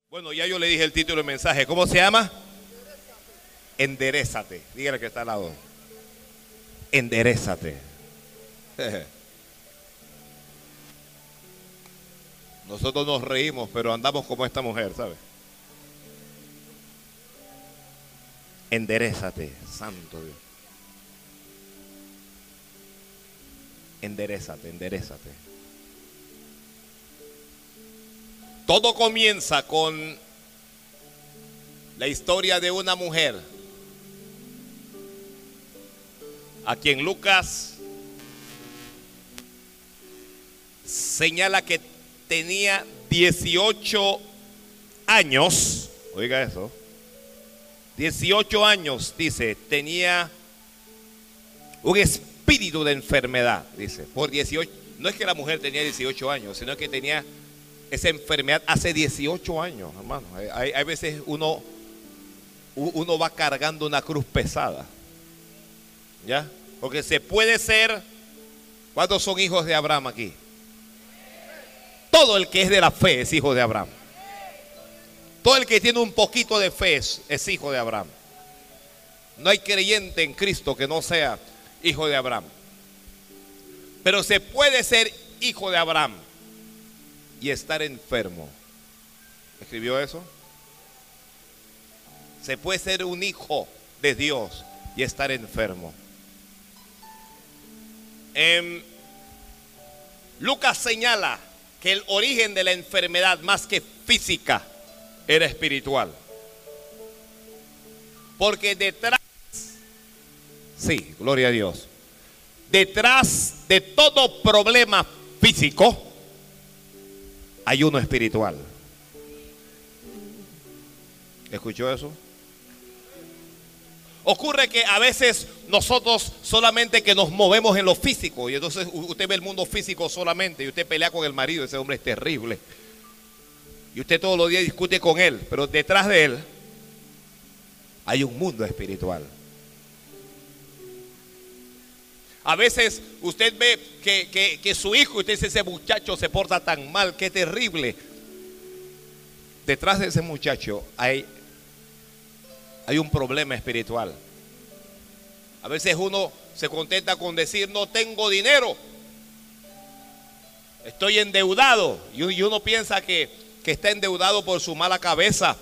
Bueno, ya yo le dije el título del mensaje. ¿Cómo se llama? Enderézate. Dígale que está al lado. Enderézate. Nosotros nos reímos, pero andamos como esta mujer, ¿sabe? Enderézate, santo Dios. Enderézate, enderézate. Todo comienza con la historia de una mujer a quien Lucas señala que tenía 18 años. Oiga eso. 18 años, dice, tenía un espíritu de enfermedad, dice. Por 18, no es que la mujer tenía 18 años, sino que tenía esa enfermedad hace 18 años, hermano. Hay veces uno va cargando una cruz pesada, ¿ya? Porque se puede ser. ¿Cuántos son hijos de Abraham aquí? Todo el que es de la fe es hijo de Abraham. Todo el que tiene un poquito de fe es hijo de Abraham. No hay creyente en Cristo que no sea hijo de Abraham. Pero se puede ser hijo de Abraham y estar enfermo. ¿Escribió eso? Se puede ser un hijo de Dios y estar enfermo. Lucas señala que el origen de la enfermedad, más que física, era espiritual. Porque detrás, sí, gloria a Dios, detrás de todo problema físico hay uno espiritual. ¿Escuchó eso? Ocurre que a veces nosotros solamente que nos movemos en lo físico, y entonces usted ve el mundo físico solamente, y usted pelea con el marido, ese hombre es terrible, y usted todos los días discute con él, pero detrás de él hay un mundo espiritual. A veces usted ve que su hijo, usted dice, ese muchacho se porta tan mal, qué terrible. Detrás de ese muchacho hay un problema espiritual. A veces uno se contenta con decir, no tengo dinero, estoy endeudado, y uno piensa que está endeudado por su mala cabeza,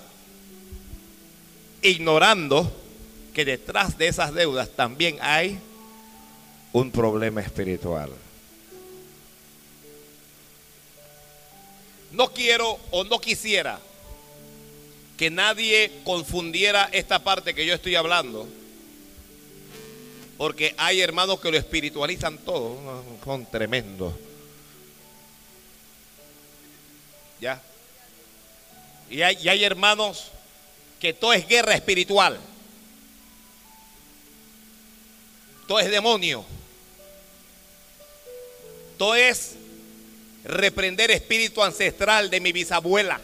ignorando que detrás de esas deudas también hay un problema espiritual. No quiero o no quisiera que nadie confundiera esta parte que yo estoy hablando, porque hay hermanos que lo espiritualizan todo, son tremendos. ¿Ya? Y hay hermanos que todo es guerra espiritual, todo es demonio, todo es reprender espíritu ancestral de mi bisabuela.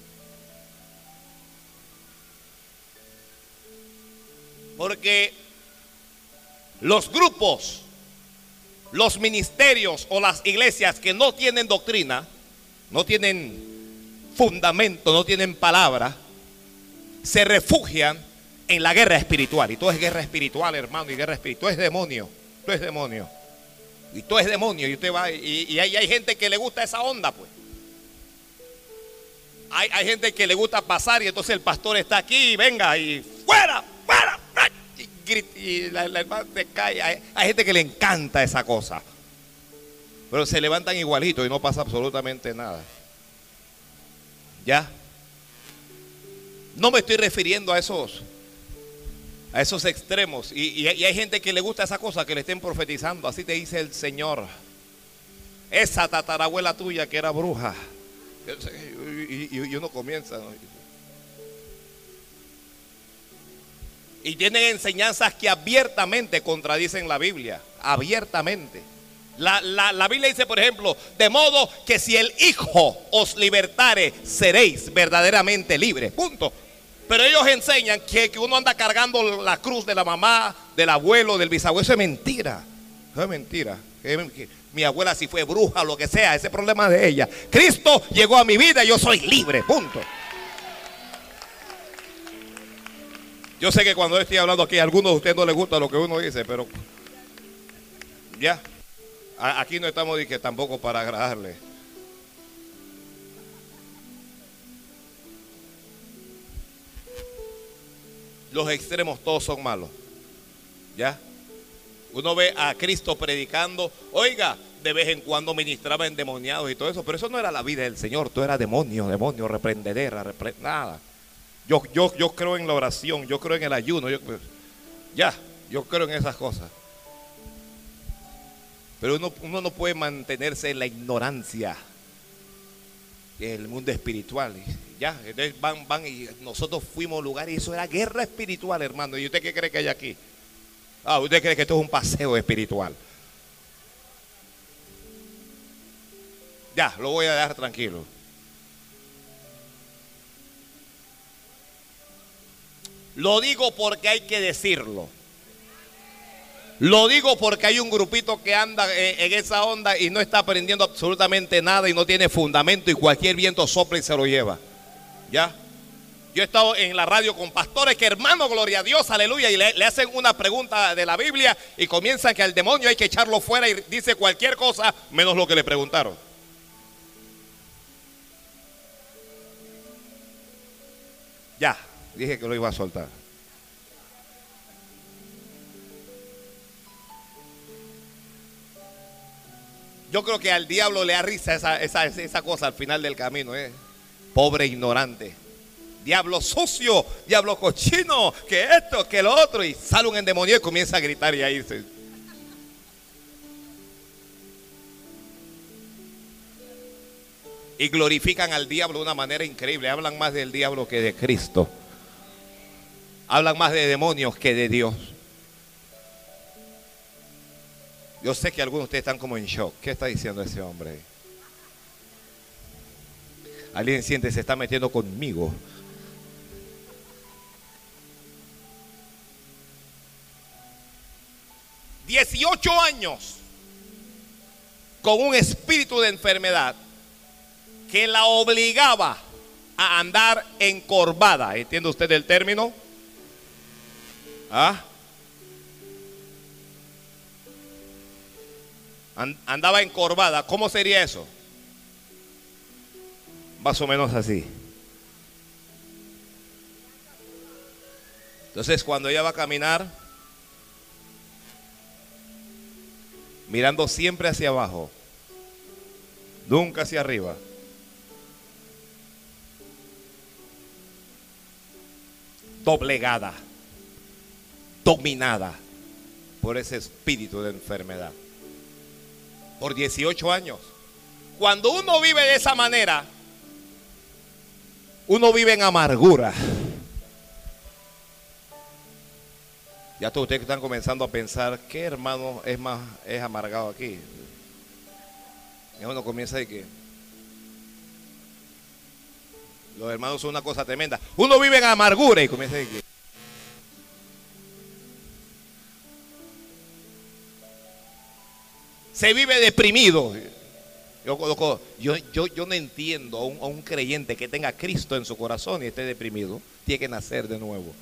Porque los grupos, los ministerios o las iglesias que no tienen doctrina, no tienen fundamento, no tienen palabra, se refugian en la guerra espiritual. Y todo es guerra espiritual, hermano, y guerra espiritual. Todo es demonio, todo es demonio. Y todo es demonio. Y usted va, y hay gente que le gusta esa onda, pues. Hay gente que le gusta pasar, y entonces el pastor está aquí, y venga, y fuera, fuera, y la hermana se cae. Hay gente que le encanta esa cosa, pero se levantan igualitos y no pasa absolutamente nada. ¿Ya? No me estoy refiriendo a esos extremos. Y hay gente que le gusta esa cosa, que le estén profetizando. Así te dice el Señor. Esa tatarabuela tuya que era bruja. Y uno comienza, ¿no? Y tienen enseñanzas que abiertamente contradicen la Biblia. Abiertamente. La Biblia dice, por ejemplo, de modo que si el Hijo os libertare, seréis verdaderamente libres. Punto. Pero ellos enseñan que uno anda cargando la cruz de la mamá, del abuelo, del bisabuelo. Eso es mentira. Eso es mentira. Mi abuela si fue bruja o lo que sea, ese problema de ella. Cristo llegó a mi vida y yo soy libre. Punto. Yo sé que cuando estoy hablando aquí, a algunos de ustedes no les gusta lo que uno dice, pero ya, aquí no estamos que tampoco para agradarle. Los extremos todos son malos. ¿Ya? Uno ve a Cristo predicando, oiga, de vez en cuando ministraba endemoniados y todo eso, pero eso no era la vida del Señor, todo era demonio, reprendedera, nada. Yo creo en la oración, yo creo en el ayuno, yo creo en esas cosas. Pero uno no puede mantenerse en la ignorancia en el mundo espiritual. Ya, entonces van y nosotros fuimos a un lugar y eso era guerra espiritual, hermano. ¿Y usted qué cree que hay aquí? ¿Usted cree que esto es un paseo espiritual? Ya, lo voy a dejar tranquilo. Lo digo porque hay que decirlo. Lo digo porque hay un grupito que anda en esa onda y no está aprendiendo absolutamente nada y no tiene fundamento y cualquier viento sopla y se lo lleva. ¿Ya? Yo he estado en la radio con pastores que, hermano, gloria a Dios, aleluya, y le hacen una pregunta de la Biblia y comienzan que al demonio hay que echarlo fuera y dice cualquier cosa menos lo que le preguntaron. Ya, dije que lo iba a soltar. Yo creo que al diablo le da risa esa cosa al final del camino, Pobre ignorante. Diablo sucio, diablo cochino, que esto, que lo otro. Y sale un endemoniado y comienza a gritar y a irse. Y glorifican al diablo de una manera increíble. Hablan más del diablo que de Cristo. Hablan más de demonios que de Dios. Yo sé que algunos de ustedes están como en shock. ¿Qué está diciendo ese hombre? Alguien siente se está metiendo conmigo. ...18 años... con un espíritu de enfermedad... que la obligaba a andar encorvada. ¿Entiende usted el término? Andaba encorvada. ¿Cómo sería eso? Más o menos así. Entonces cuando ella va a caminar, mirando siempre hacia abajo, nunca hacia arriba. Doblegada, dominada por ese espíritu de enfermedad. Por 18 años. Cuando uno vive de esa manera, uno vive en amargura. Ya todos ustedes están comenzando a pensar, ¿qué hermano es amargado aquí? Y uno comienza de que los hermanos son una cosa tremenda. Uno vive en amargura y comienza de que se vive deprimido. Yo no entiendo a un creyente que tenga a Cristo en su corazón y esté deprimido. Tiene que nacer de nuevo.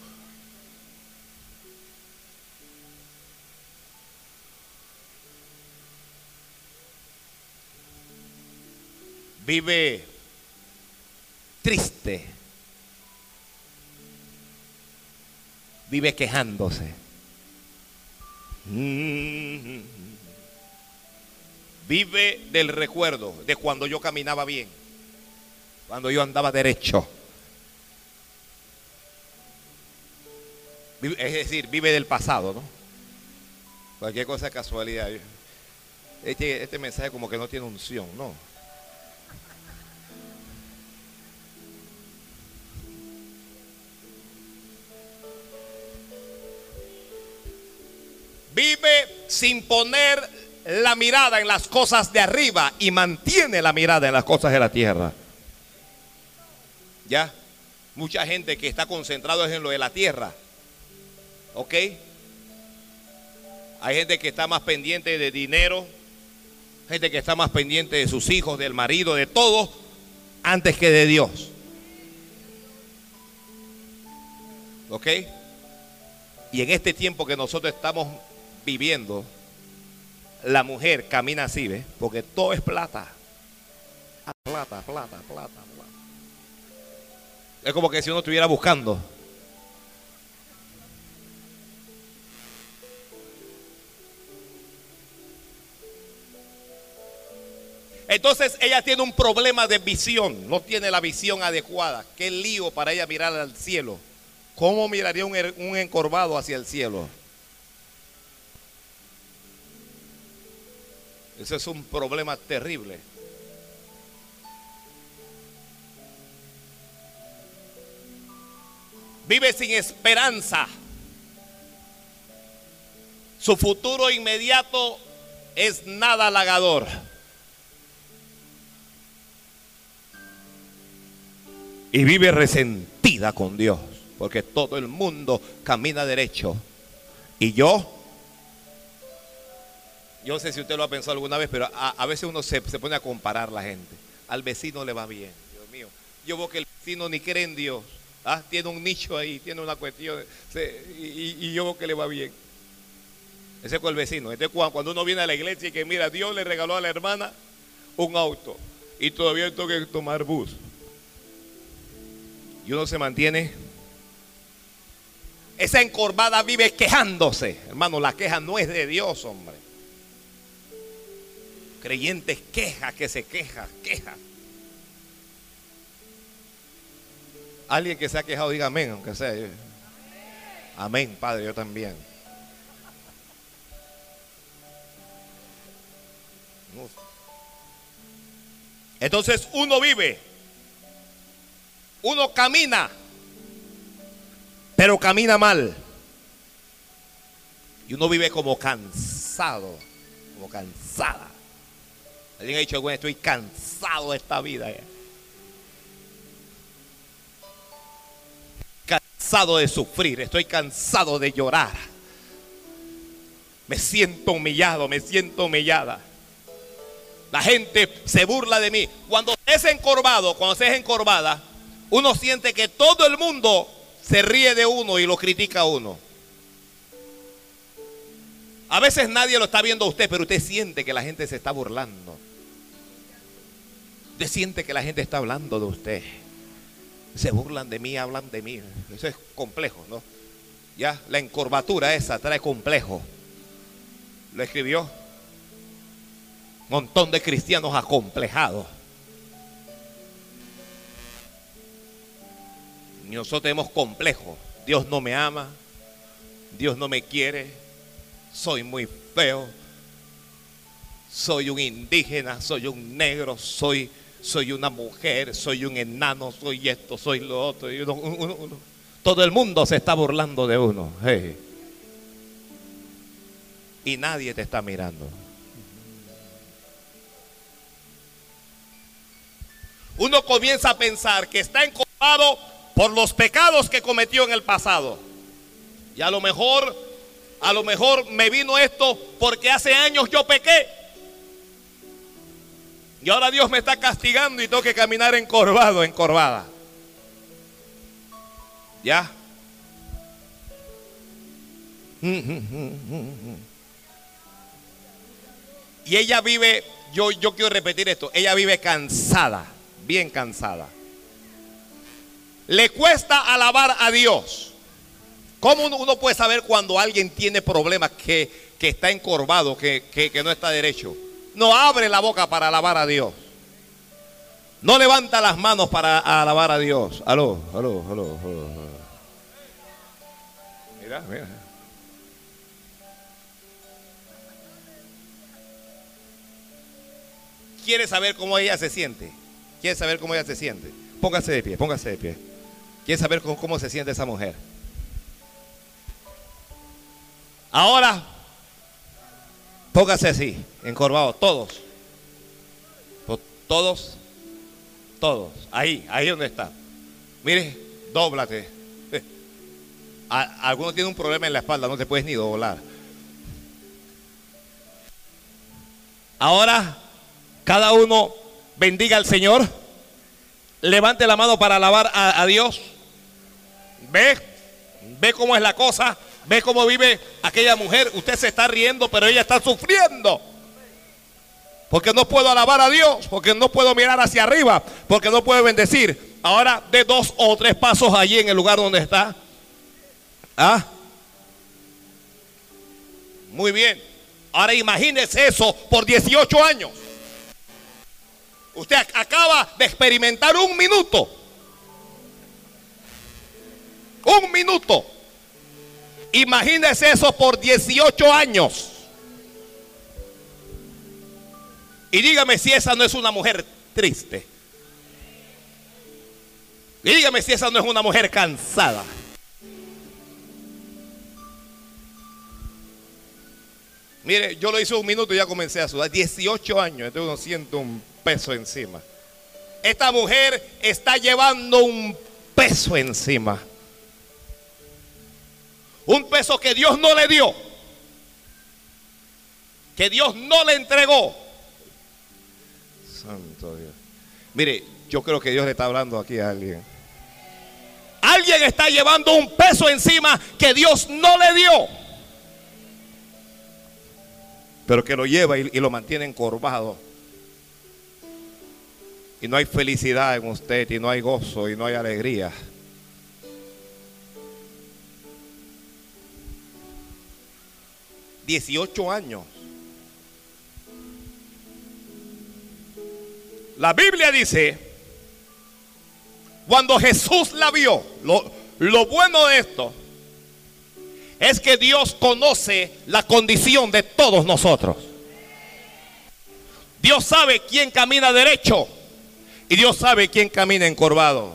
Vive triste. Vive quejándose. Vive del recuerdo de cuando yo caminaba bien, cuando yo andaba derecho. Es decir, vive del pasado, ¿no? Cualquier cosa es casualidad. Este mensaje como que no tiene unción, ¿no? Vive sin poner la mirada en las cosas de arriba y mantiene la mirada en las cosas de la tierra. Ya, mucha gente que está concentrada en lo de la tierra. ¿Ok? Hay gente que está más pendiente de dinero, gente que está más pendiente de sus hijos, del marido, de todo, antes que de Dios. ¿Ok? Y en este tiempo que nosotros estamos viviendo, la mujer camina así, ¿ves? Porque todo es plata. Plata, plata, plata, plata. Es como que si uno estuviera buscando. Entonces ella tiene un problema de visión, no tiene la visión adecuada. Qué lío para ella mirar al cielo. ¿Cómo miraría un encorvado hacia el cielo? Ese es un problema terrible. Vive sin esperanza. Su futuro inmediato es nada halagador. Y vive resentida con Dios, porque todo el mundo camina derecho. Y yo no sé si usted lo ha pensado alguna vez, pero a veces uno se pone a comparar la gente. Al vecino le va bien, Dios mío. Yo veo que el vecino ni cree en Dios. Tiene un nicho ahí, tiene una cuestión, y yo veo que le va bien. Ese es con el vecino. Entonces cuando uno viene a la iglesia y que mira, Dios le regaló a la hermana un auto y todavía tengo que tomar bus. Y uno se mantiene. Esa encorvada vive quejándose. Hermano, la queja no es de Dios, hombre. Creyentes queja, que se queja. Alguien que se ha quejado diga amén, aunque sea. Amén, Padre, yo también. Entonces uno vive, uno camina, pero camina mal. Y uno vive como cansado, como cansada. Alguien ha dicho, bueno, estoy cansado de esta vida. Cansado de sufrir, estoy cansado de llorar. Me siento humillado, me siento humillada. La gente se burla de mí. Cuando se es encorvada, uno siente que todo el mundo se ríe de uno y lo critica a uno. A veces nadie lo está viendo a usted, pero usted siente que la gente se está burlando. Usted siente que la gente está hablando de usted. Se burlan de mí, hablan de mí. Eso es complejo, ¿no? Ya, la encorvatura esa trae complejo. Lo escribió un montón de cristianos acomplejados. Y nosotros tenemos complejos. Dios no me ama, Dios no me quiere, soy muy feo, soy un indígena, soy un negro, soy una mujer, soy un enano, soy esto, soy lo otro. Y todo el mundo se está burlando de uno. Hey. Y nadie te está mirando. Uno comienza a pensar que está encorvado por los pecados que cometió en el pasado. Y a lo mejor me vino esto porque hace años yo pequé. Y ahora Dios me está castigando y tengo que caminar encorvado, encorvada. ¿Ya? Y ella vive, yo quiero repetir esto, ella vive cansada, bien cansada. Le cuesta alabar a Dios. ¿Cómo uno puede saber cuando alguien tiene problemas, que está encorvado, que no está derecho? No abre la boca para alabar a Dios. No levanta las manos para alabar a Dios. Aló. Mira. ¿Quiere saber cómo ella se siente? Póngase de pie. ¿Quiere saber cómo se siente esa mujer? Ahora, póngase así, encorvado, todos. Ahí donde está. Mire, dóblate. Algunos tienen un problema en la espalda, no te puedes ni doblar. Ahora, cada uno bendiga al Señor. Levante la mano para alabar a Dios. ¿Ve cómo es la cosa? ¿Ve cómo vive aquella mujer? Usted se está riendo, pero ella está sufriendo. Porque no puedo alabar a Dios, porque no puedo mirar hacia arriba, porque no puedo bendecir. Ahora dé 2 o 3 pasos allí en el lugar donde está. ¿Ah? Muy bien. Ahora imagínese eso por 18 años. Usted acaba de experimentar 1 minuto. 1 minuto. Imagínese eso por 18 años. Y dígame si esa no es una mujer triste. Y dígame si esa no es una mujer cansada. Mire, yo lo hice 1 minuto y ya comencé a sudar. 18 años, entonces uno siente un peso encima. Esta mujer está llevando un peso encima. Un peso que Dios no le dio. Que Dios no le entregó. Santo Dios. Mire, yo creo que Dios le está hablando aquí a alguien. Alguien está llevando un peso encima que Dios no le dio, pero que lo lleva y lo mantiene encorvado. Y no hay felicidad en usted, y no hay gozo, y no hay alegría. $18 años. La Biblia dice, cuando Jesús la vio, lo bueno de esto es que Dios conoce la condición de todos nosotros. Dios sabe quién camina derecho y Dios sabe quién camina encorvado.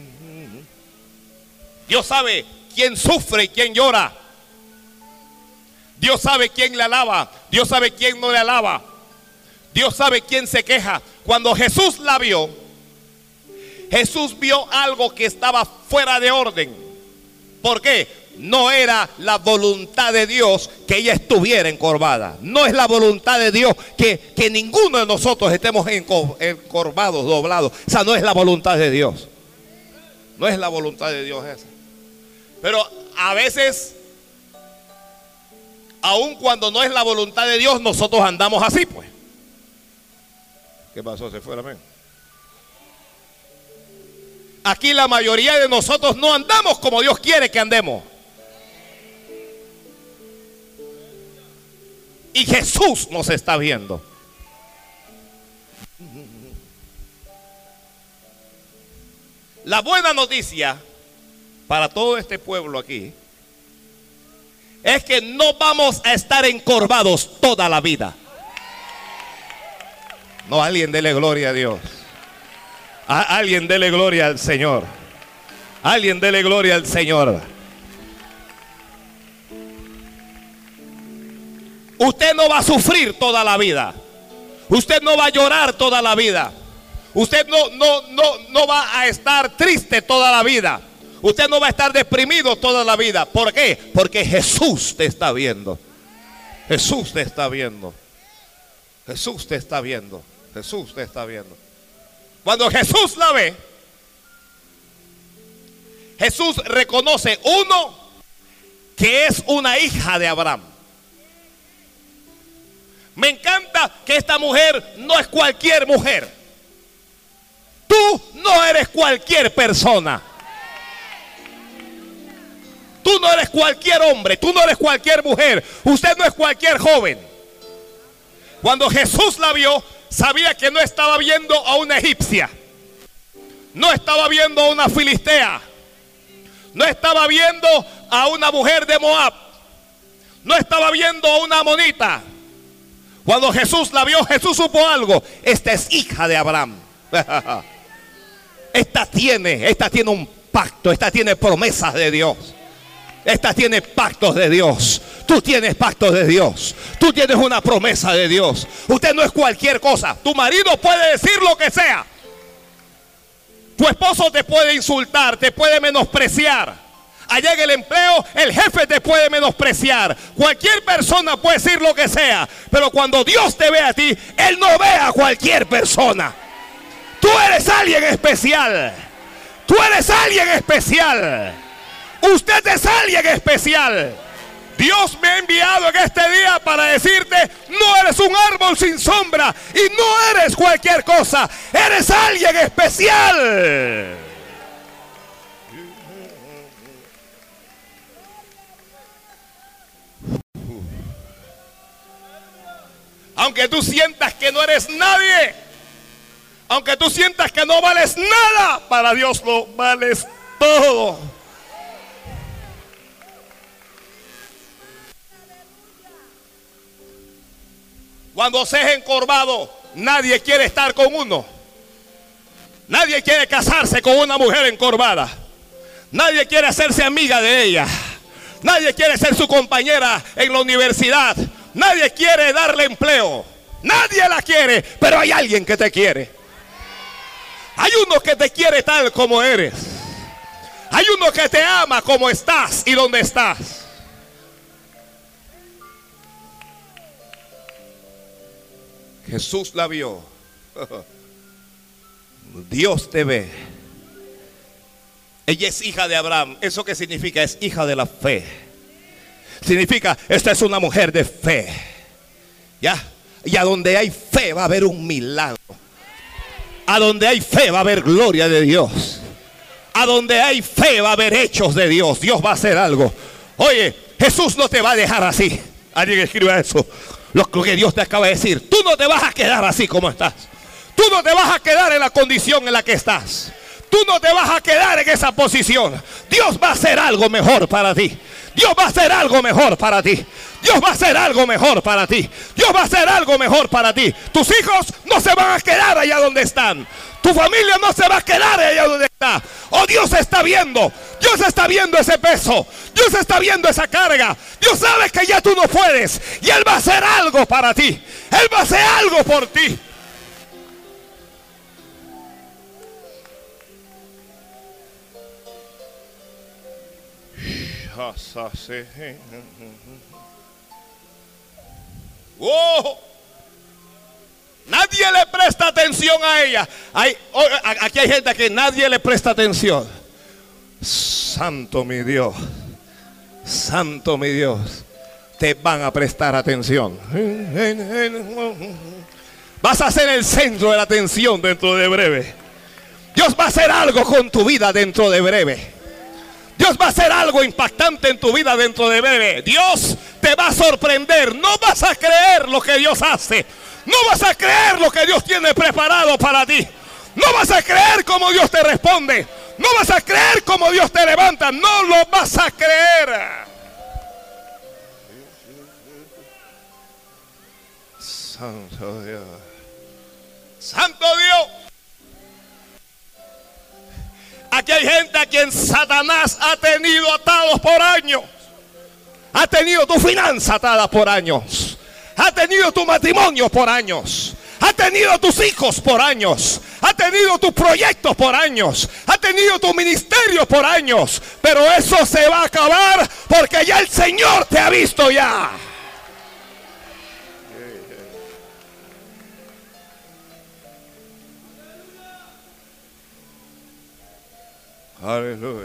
Dios sabe quién sufre y quién llora. Dios sabe quién le alaba, Dios sabe quién no le alaba. Dios sabe quién se queja. Cuando Jesús la vio, Jesús vio algo que estaba fuera de orden. ¿Por qué? No era la voluntad de Dios que ella estuviera encorvada. No es la voluntad de Dios que ninguno de nosotros estemos encorvados, doblados. O sea, no es la voluntad de Dios. No es la voluntad de Dios esa. Pero a veces, aun cuando no es la voluntad de Dios, nosotros andamos así, pues. ¿Qué pasó? ¿Se fue la mente? Aquí la mayoría de nosotros no andamos como Dios quiere que andemos. Y Jesús nos está viendo. La buena noticia para todo este pueblo aquí es que no vamos a estar encorvados toda la vida. No, alguien dele gloria a Dios. Alguien dele gloria al Señor. Alguien dele gloria al Señor. Usted no va a sufrir toda la vida. Usted no va a llorar toda la vida. Usted no va a estar triste toda la vida. Usted no va a estar deprimido toda la vida. ¿Por qué? Porque Jesús te está viendo. Jesús te está viendo. Jesús te está viendo. Jesús te está viendo. Cuando Jesús la ve, Jesús reconoce, uno, que es una hija de Abraham. Me encanta que esta mujer no es cualquier mujer. Tú no eres cualquier persona. Tú no eres cualquier hombre. Tú no eres cualquier mujer. Usted no es cualquier joven. Cuando Jesús la vio, sabía que no estaba viendo a una egipcia. No estaba viendo a una filistea. No estaba viendo a una mujer de Moab. No estaba viendo a una amonita. Cuando Jesús la vio, Jesús supo algo. Esta es hija de Abraham. Esta tiene un pacto. Esta tiene promesas de Dios. Esta tiene pactos de Dios. Tú tienes pactos de Dios. Tú tienes una promesa de Dios. Usted no es cualquier cosa. Tu marido puede decir lo que sea. Tu esposo te puede insultar, te puede menospreciar. Allá en el empleo, el jefe te puede menospreciar. Cualquier persona puede decir lo que sea. Pero cuando Dios te ve a ti, Él no ve a cualquier persona. Tú eres alguien especial. Tú eres alguien especial. Usted es alguien especial. Dios me ha enviado en este día para decirte: no eres un árbol sin sombra y no eres cualquier cosa, eres alguien especial. Aunque tú sientas que no eres nadie, aunque tú sientas que no vales nada, para Dios lo vales todo. Cuando se es encorvado, nadie quiere estar con uno. Nadie quiere casarse con una mujer encorvada. Nadie quiere hacerse amiga de ella. Nadie quiere ser su compañera en la universidad. Nadie quiere darle empleo. Nadie la quiere, pero hay alguien que te quiere. Hay uno que te quiere tal como eres. Hay uno que te ama como estás y donde estás. Jesús la vio. Dios te ve. Ella es hija de Abraham. ¿Eso qué significa? Es hija de la fe. Significa, esta es una mujer de fe. ¿Ya? Y a donde hay fe va a haber un milagro. A donde hay fe va a haber gloria de Dios. A donde hay fe va a haber hechos de Dios. Dios va a hacer algo. Oye, Jesús no te va a dejar así. Alguien escriba eso. Lo que Dios te acaba de decir. Tú no te vas a quedar así como estás. Tú no te vas a quedar en la condición en la que estás. Tú no te vas a quedar en esa posición. Dios va a hacer algo mejor para ti. Dios va a hacer algo mejor para ti. Dios va a hacer algo mejor para ti. Dios va a hacer algo mejor para ti. Tus hijos no se van a quedar allá donde están. Tu familia no se va a quedar allá donde está. Oh, Dios está viendo. Dios está viendo ese peso. Dios está viendo esa carga. Dios sabe que ya tú no puedes. Y Él va a hacer algo para ti. Él va a hacer algo por ti. Oh, nadie le presta atención a ella. Aquí hay gente que nadie le presta atención. Santo mi Dios, santo mi Dios, te van a prestar atención. Vas a ser el centro de la atención dentro de breve. Dios va a hacer algo con tu vida dentro de breve. Dios va a hacer algo impactante en tu vida dentro de breve. Dios te va a sorprender. No vas a creer lo que Dios hace. No vas a creer lo que Dios tiene preparado para ti. No vas a creer cómo Dios te responde. No vas a creer cómo Dios te levanta. No lo vas a creer. Santo Dios. Santo Dios. Aquí hay gente a quien Satanás ha tenido atados por años. Ha tenido tu finanza atada por años. Ha tenido tu matrimonio por años. Ha tenido tus hijos por años. Ha tenido tus proyectos por años. Ha tenido tu ministerio por años. Pero eso se va a acabar porque ya el Señor te ha visto ya. Aleluya.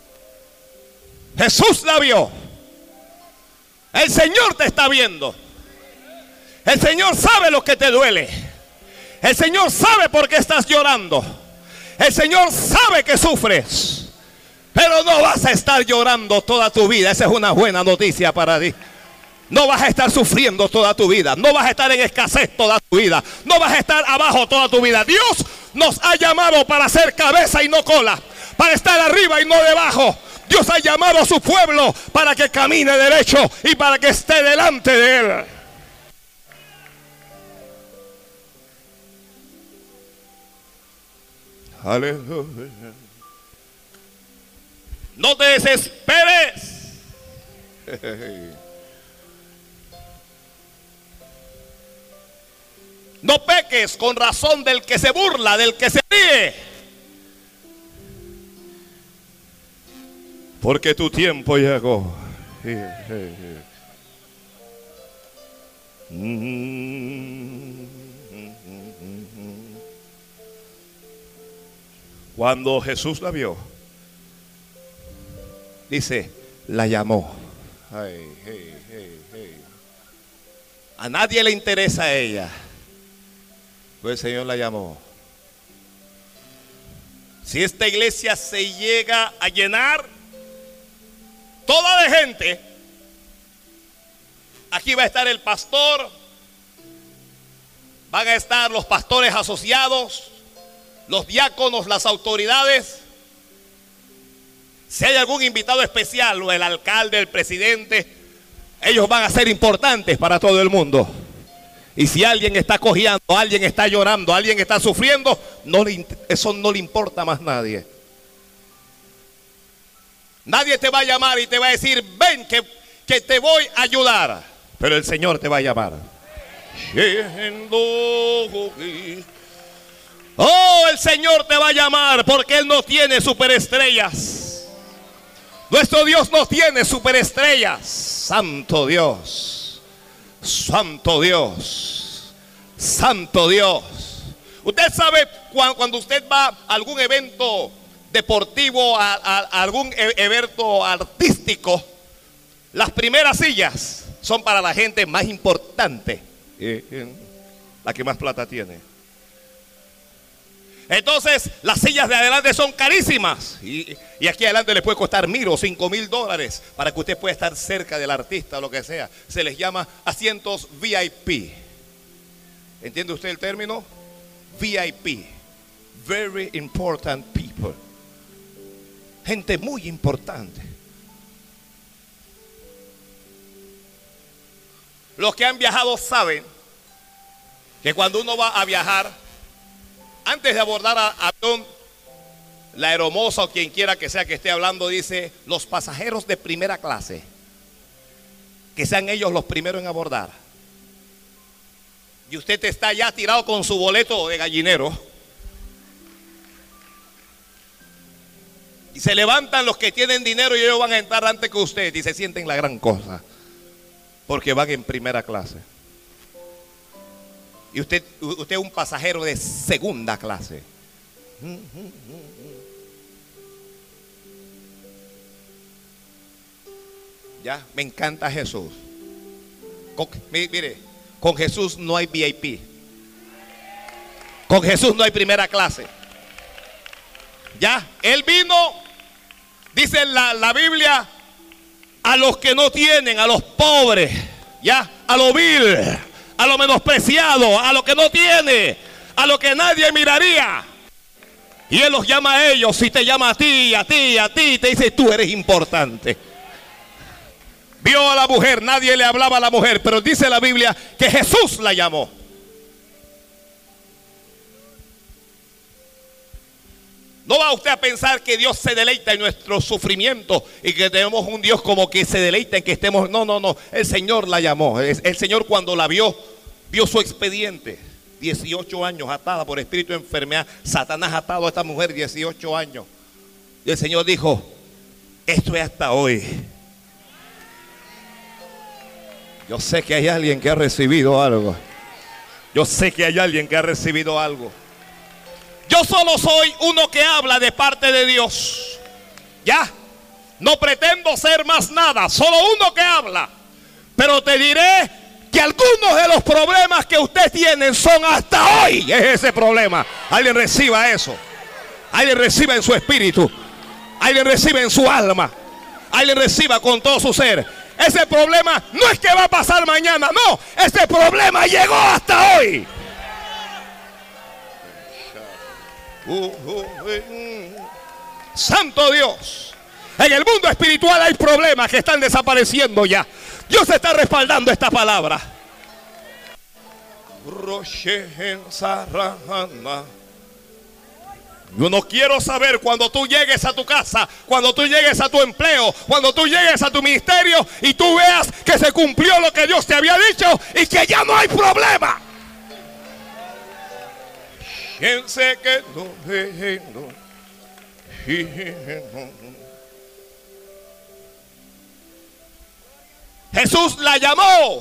Jesús la vio. El Señor te está viendo. El Señor sabe lo que te duele. El Señor sabe por qué estás llorando. El Señor sabe que sufres. Pero no vas a estar llorando toda tu vida. Esa es una buena noticia para ti. No vas a estar sufriendo toda tu vida. No vas a estar en escasez toda tu vida. No vas a estar abajo toda tu vida. Dios nos ha llamado para ser cabeza y no cola. Para estar arriba y no debajo. Dios ha llamado a su pueblo para que camine derecho y para que esté delante de Él. Aleluya. No te desesperes. No peques con razón del que se burla, del que se ríe. Porque tu tiempo llegó. Cuando Jesús la vio, dice, la llamó. Ay, hey, hey, hey. A nadie le interesa a ella. Pues el Señor la llamó. Si esta iglesia se llega a llenar toda de gente, aquí va a estar el pastor, van a estar los pastores asociados, los diáconos, las autoridades. Si hay algún invitado especial, o el alcalde, el presidente, ellos van a ser importantes para todo el mundo. Y si alguien está cojeando, alguien está llorando, alguien está sufriendo, eso no le importa más a nadie. Nadie te va a llamar y te va a decir, ven que te voy a ayudar. Pero el Señor te va a llamar. Oh, el Señor te va a llamar porque Él no tiene superestrellas. Nuestro Dios no tiene superestrellas. Santo Dios. Santo Dios. Santo Dios. Usted sabe cuando usted va a algún evento deportivo, a algún evento artístico, las primeras sillas son para la gente más importante, la que más plata tiene. Entonces las sillas de adelante son carísimas y aquí adelante le puede costar 1,000 o 5,000 dólares para que usted pueda estar cerca del artista o lo que sea. Se les llama asientos VIP. ¿Entiende usted el término? VIP, very important people, gente muy importante. Los que han viajado saben que cuando uno va a viajar, antes de abordar a avión, la aeromoza o quien quiera que sea que esté hablando dice, los pasajeros de primera clase, que sean ellos los primeros en abordar. Y usted está ya tirado con su boleto de gallinero. Y se levantan los que tienen dinero y ellos van a entrar antes que usted y se sienten la gran cosa. Porque van en primera clase. Y usted es un pasajero de segunda clase. Ya, me encanta Jesús. Mire, con Jesús no hay VIP. Con Jesús no hay primera clase. Ya, Él vino, dice la Biblia, a los que no tienen, a los pobres, ya, a lo vil, a lo menospreciado, a lo que no tiene, a lo que nadie miraría. Y Él los llama a ellos y te llama a ti, a ti, a ti, y te dice, tú eres importante. Vio a la mujer, nadie le hablaba a la mujer, pero dice la Biblia que Jesús la llamó. No va usted a pensar que Dios se deleita en nuestro sufrimiento y que tenemos un Dios como que se deleita en que estemos. No, no, no. El Señor la llamó. El Señor cuando la vio su expediente. 18 años atada por espíritu de enfermedad. Satanás ha atado a esta mujer 18 años. Y el Señor dijo, esto es hasta hoy. Yo sé que hay alguien que ha recibido algo. Yo sé que hay alguien que ha recibido algo. Yo solo soy uno que habla de parte de Dios. Ya, no pretendo ser más nada, solo uno que habla. Pero te diré que algunos de los problemas que usted tiene son hasta hoy. Es ese problema. Alguien reciba eso. Alguien reciba en su espíritu. Alguien reciba en su alma. Alguien reciba con todo su ser. Ese problema no es que va a pasar mañana, no. Ese problema llegó hasta hoy. Santo Dios. En el mundo espiritual hay problemas que están desapareciendo ya. Dios está respaldando esta palabra. Yo no quiero saber cuando tú llegues a tu casa, cuando tú llegues a tu empleo, cuando tú llegues a tu ministerio y tú veas que se cumplió lo que Dios te había dicho y que ya no hay problema. Jesús la llamó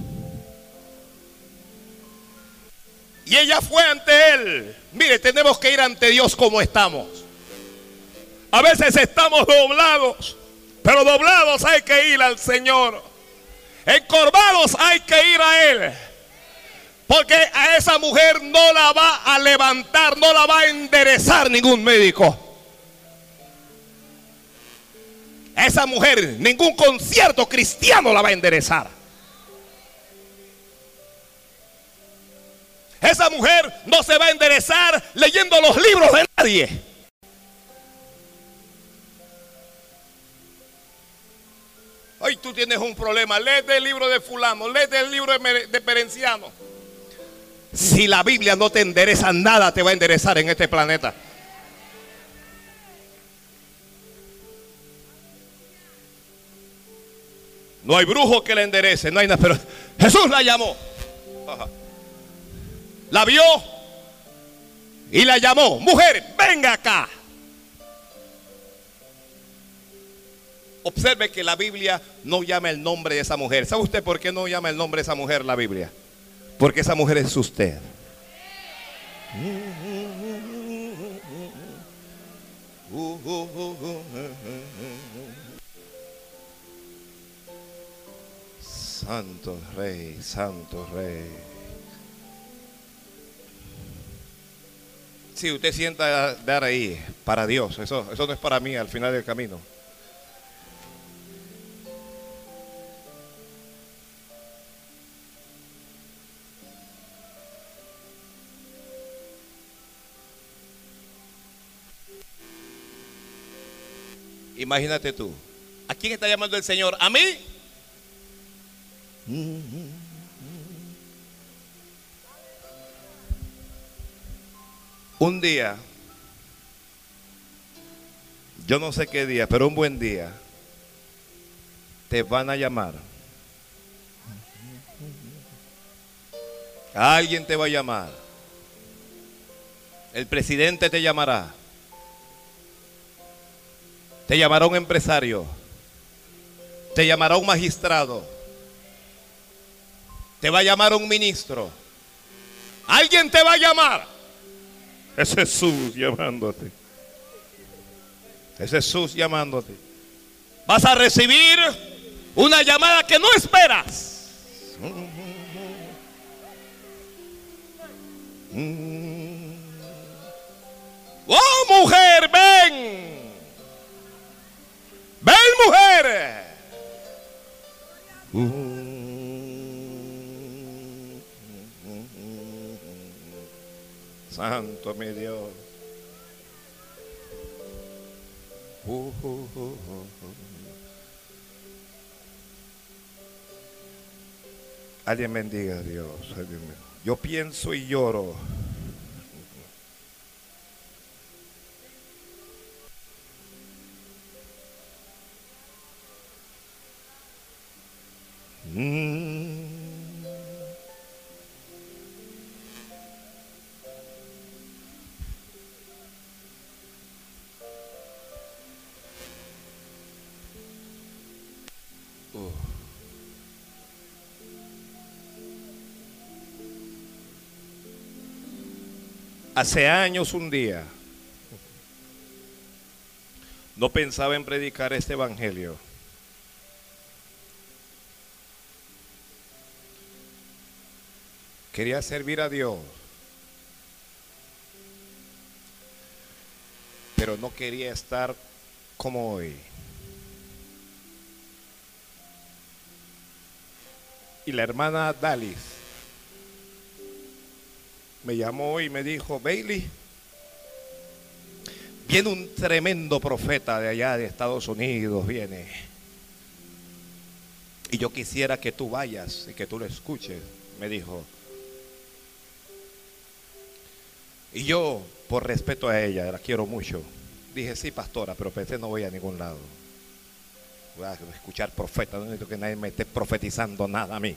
y ella fue ante Él. Mire, tenemos que ir ante Dios como estamos. A veces estamos doblados, Pero doblados hay que ir al Señor. Encorvados hay que ir a Él. Porque a esa mujer no la va a levantar, no la va a enderezar ningún médico. A esa mujer ningún concierto cristiano la va a enderezar. Esa mujer no se va a enderezar leyendo los libros de nadie. Hoy tú tienes un problema, léete el libro de fulano, léete el libro de Perenciano. Si la Biblia no te endereza, nada te va a enderezar en este planeta. No hay brujo que la enderece, no hay nada, pero Jesús la llamó. La vio y la llamó. Mujer, venga acá. Observe que la Biblia no llama el nombre de esa mujer. ¿Sabe usted por qué no llama el nombre de esa mujer la Biblia? Porque esa mujer es usted. Santo Rey, Santo Rey. Si usted sienta dar ahí para Dios, eso no es para mí al final del camino. Imagínate tú. ¿A quién está llamando el Señor? ¿A mí? Un día, yo no sé qué día, pero un buen día, te van a llamar. Alguien te va a llamar. El presidente te llamará. Te llamará un empresario. Te llamará un magistrado. Te va a llamar un ministro. Alguien te va a llamar. Es Jesús llamándote. Es Jesús llamándote. Vas a recibir una llamada que no esperas. ¡Oh, mujer, ven! ¡Ven, mujer! Santo mi Dios. Alguien bendiga a Dios. Yo pienso y lloro. Hace años un día no pensaba en predicar este evangelio. Quería servir a Dios, pero no quería estar como hoy. Y la hermana Dalis me llamó y me dijo: Bailey, viene un tremendo profeta de allá de Estados Unidos, viene. Y yo quisiera que tú vayas y que tú lo escuches, me dijo. Y yo, por respeto a ella, la quiero mucho, dije: sí, pastora, pero pensé no voy a ningún lado. Voy a escuchar profetas, no necesito que nadie me esté profetizando nada a mí.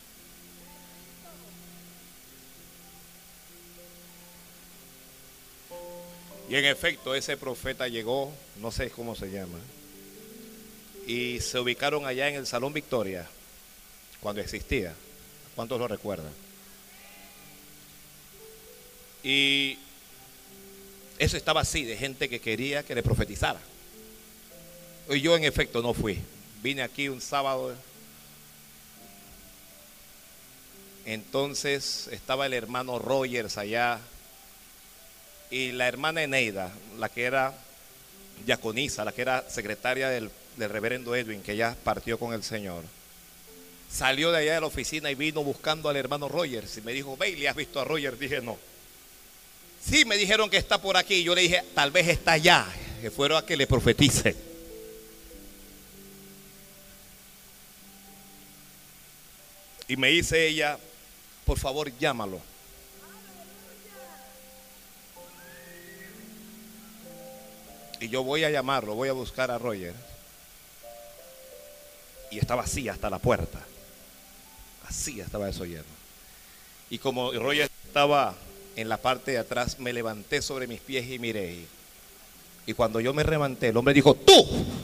Y en efecto, ese profeta llegó, no sé cómo se llama, y se ubicaron allá en el Salón Victoria, cuando existía. ¿Cuántos lo recuerdan? Y eso estaba así, de gente que quería que le profetizara. Y yo en efecto no fui. Vine aquí un sábado. Entonces estaba el hermano Rogers allá y la hermana Eneida, la que era diaconisa, la que era secretaria del reverendo Edwin, que ya partió con el Señor. Salió de allá de la oficina y vino buscando al hermano Rogers y me dijo: Bailey, ¿has visto a Rogers? Dije: no. Sí, me dijeron que está por aquí. Yo le dije: tal vez está allá, que fueron a que le profetice. Y me dice ella: por favor, llámalo. Y yo voy a llamarlo, voy a buscar a Roger. Y estaba así hasta la puerta. Así estaba eso lleno. Y como Roger estaba en la parte de atrás, me levanté sobre mis pies y miré. Y cuando yo me levanté, el hombre dijo: ¡tú!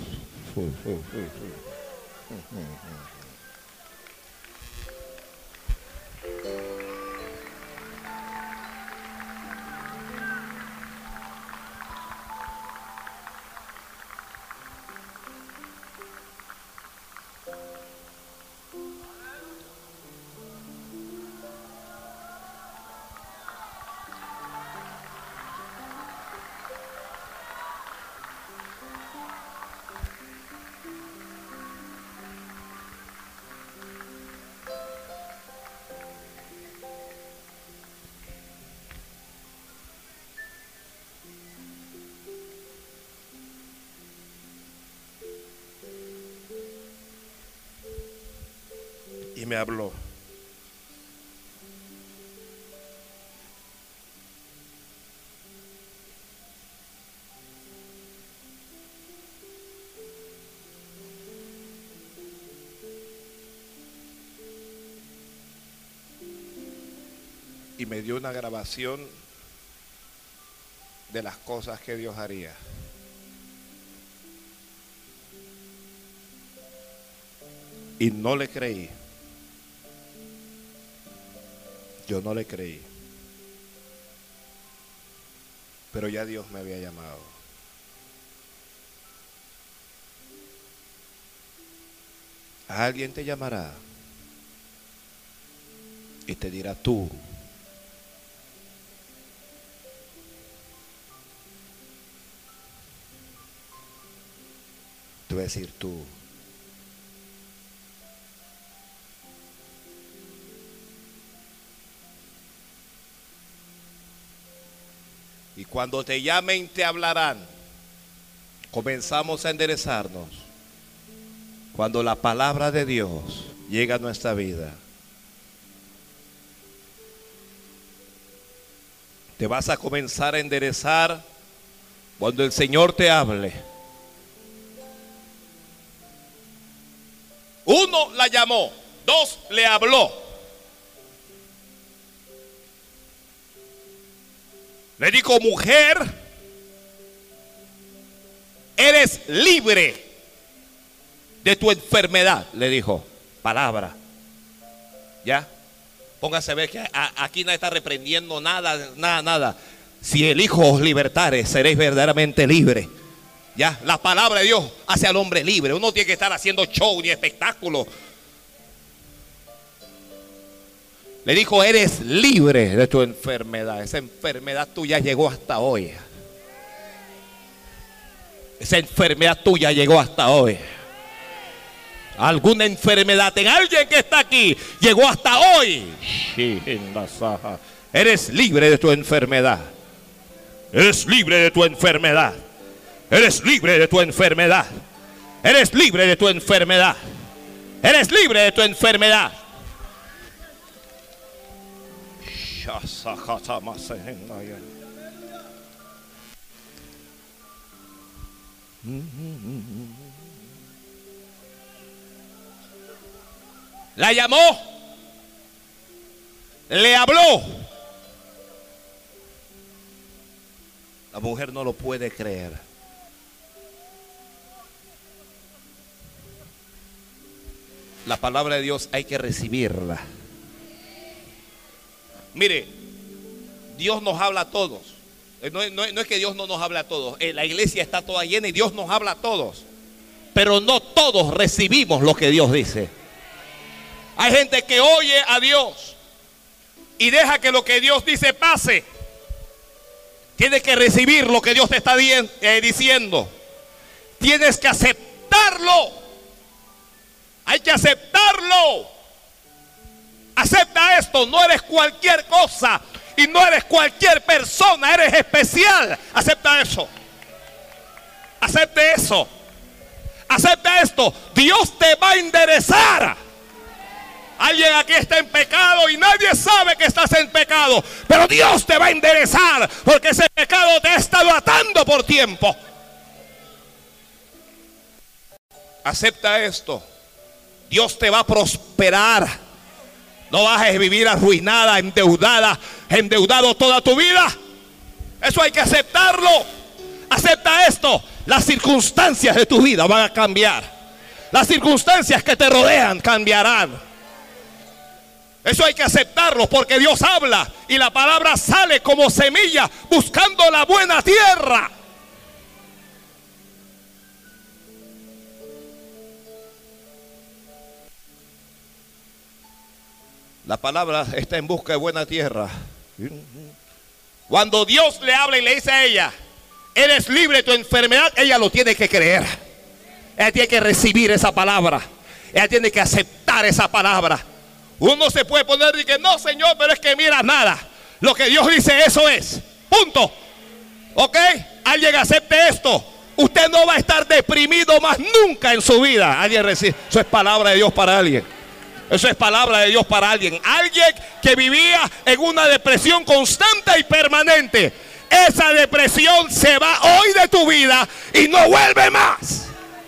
Y me habló. Y me dio una grabación de las cosas que Dios haría. Y no le creí. Yo no le creí. Pero ya Dios me había llamado. Alguien te llamará y te dirá: tú. Te voy a decir: tú. Y cuando te llamen te hablarán. Comenzamos a enderezarnos cuando la palabra de Dios llega a nuestra vida. Te vas a comenzar a enderezar cuando el Señor te hable. Uno, la llamó. Dos, le habló. Le dijo: mujer, eres libre de tu enfermedad. Le dijo, palabra. ¿Ya? Póngase a ver que aquí nadie está reprendiendo nada, nada. Si el Hijo os libertare, seréis verdaderamente libres. ¿Ya? La palabra de Dios hace al hombre libre. Uno no tiene que estar haciendo show ni espectáculo. Le dijo: eres libre de tu enfermedad. Esa enfermedad tuya llegó hasta hoy. Esa enfermedad tuya llegó hasta hoy. Alguna enfermedad en alguien que está aquí llegó hasta hoy. Eres libre de tu enfermedad. Eres libre de tu enfermedad. Eres libre de tu enfermedad. Eres libre de tu enfermedad. Eres libre de tu enfermedad. La llamó, le habló. La mujer no lo puede creer. La palabra de Dios hay que recibirla. Mire, Dios nos habla a todos. No es que Dios no nos habla a todos. La iglesia está toda llena y Dios nos habla a todos. pero no todos recibimos lo que Dios dice. Hay gente que oye a Dios y deja que lo que Dios dice pase. Tienes que recibir lo que Dios te está diciendo. Tienes que aceptarlo. Hay que aceptarlo. Acepta esto. No eres cualquier cosa y no eres cualquier persona. Eres especial. Acepta eso. Acepte eso. Acepta esto. Dios te va a enderezar. Alguien aquí está en pecado y nadie sabe que estás en pecado, pero Dios te va a enderezar, porque ese pecado te ha estado atando por tiempo. Acepta esto. Dios te va a prosperar. No vas a vivir arruinada, endeudado toda tu vida. Eso hay que aceptarlo. Acepta esto. Las circunstancias de tu vida van a cambiar. Las circunstancias que te rodean cambiarán. Eso hay que aceptarlo, porque Dios habla y la palabra sale como semilla buscando la buena tierra. La palabra está en busca de buena tierra. Cuando Dios le habla y le dice a ella, eres libre de tu enfermedad, ella lo tiene que creer. Ella tiene que recibir esa palabra. Ella tiene que aceptar esa palabra. Uno se puede poner y que no, Señor, pero es que mira, nada. Lo que Dios dice, eso es. Punto. ¿Ok? Alguien acepte esto. Usted no va a estar deprimido más nunca en su vida. Alguien recibe. Eso es palabra de Dios para alguien. Eso es palabra de Dios para alguien. Alguien que vivía en una depresión constante y permanente. Esa depresión se va hoy de tu vida y no vuelve más.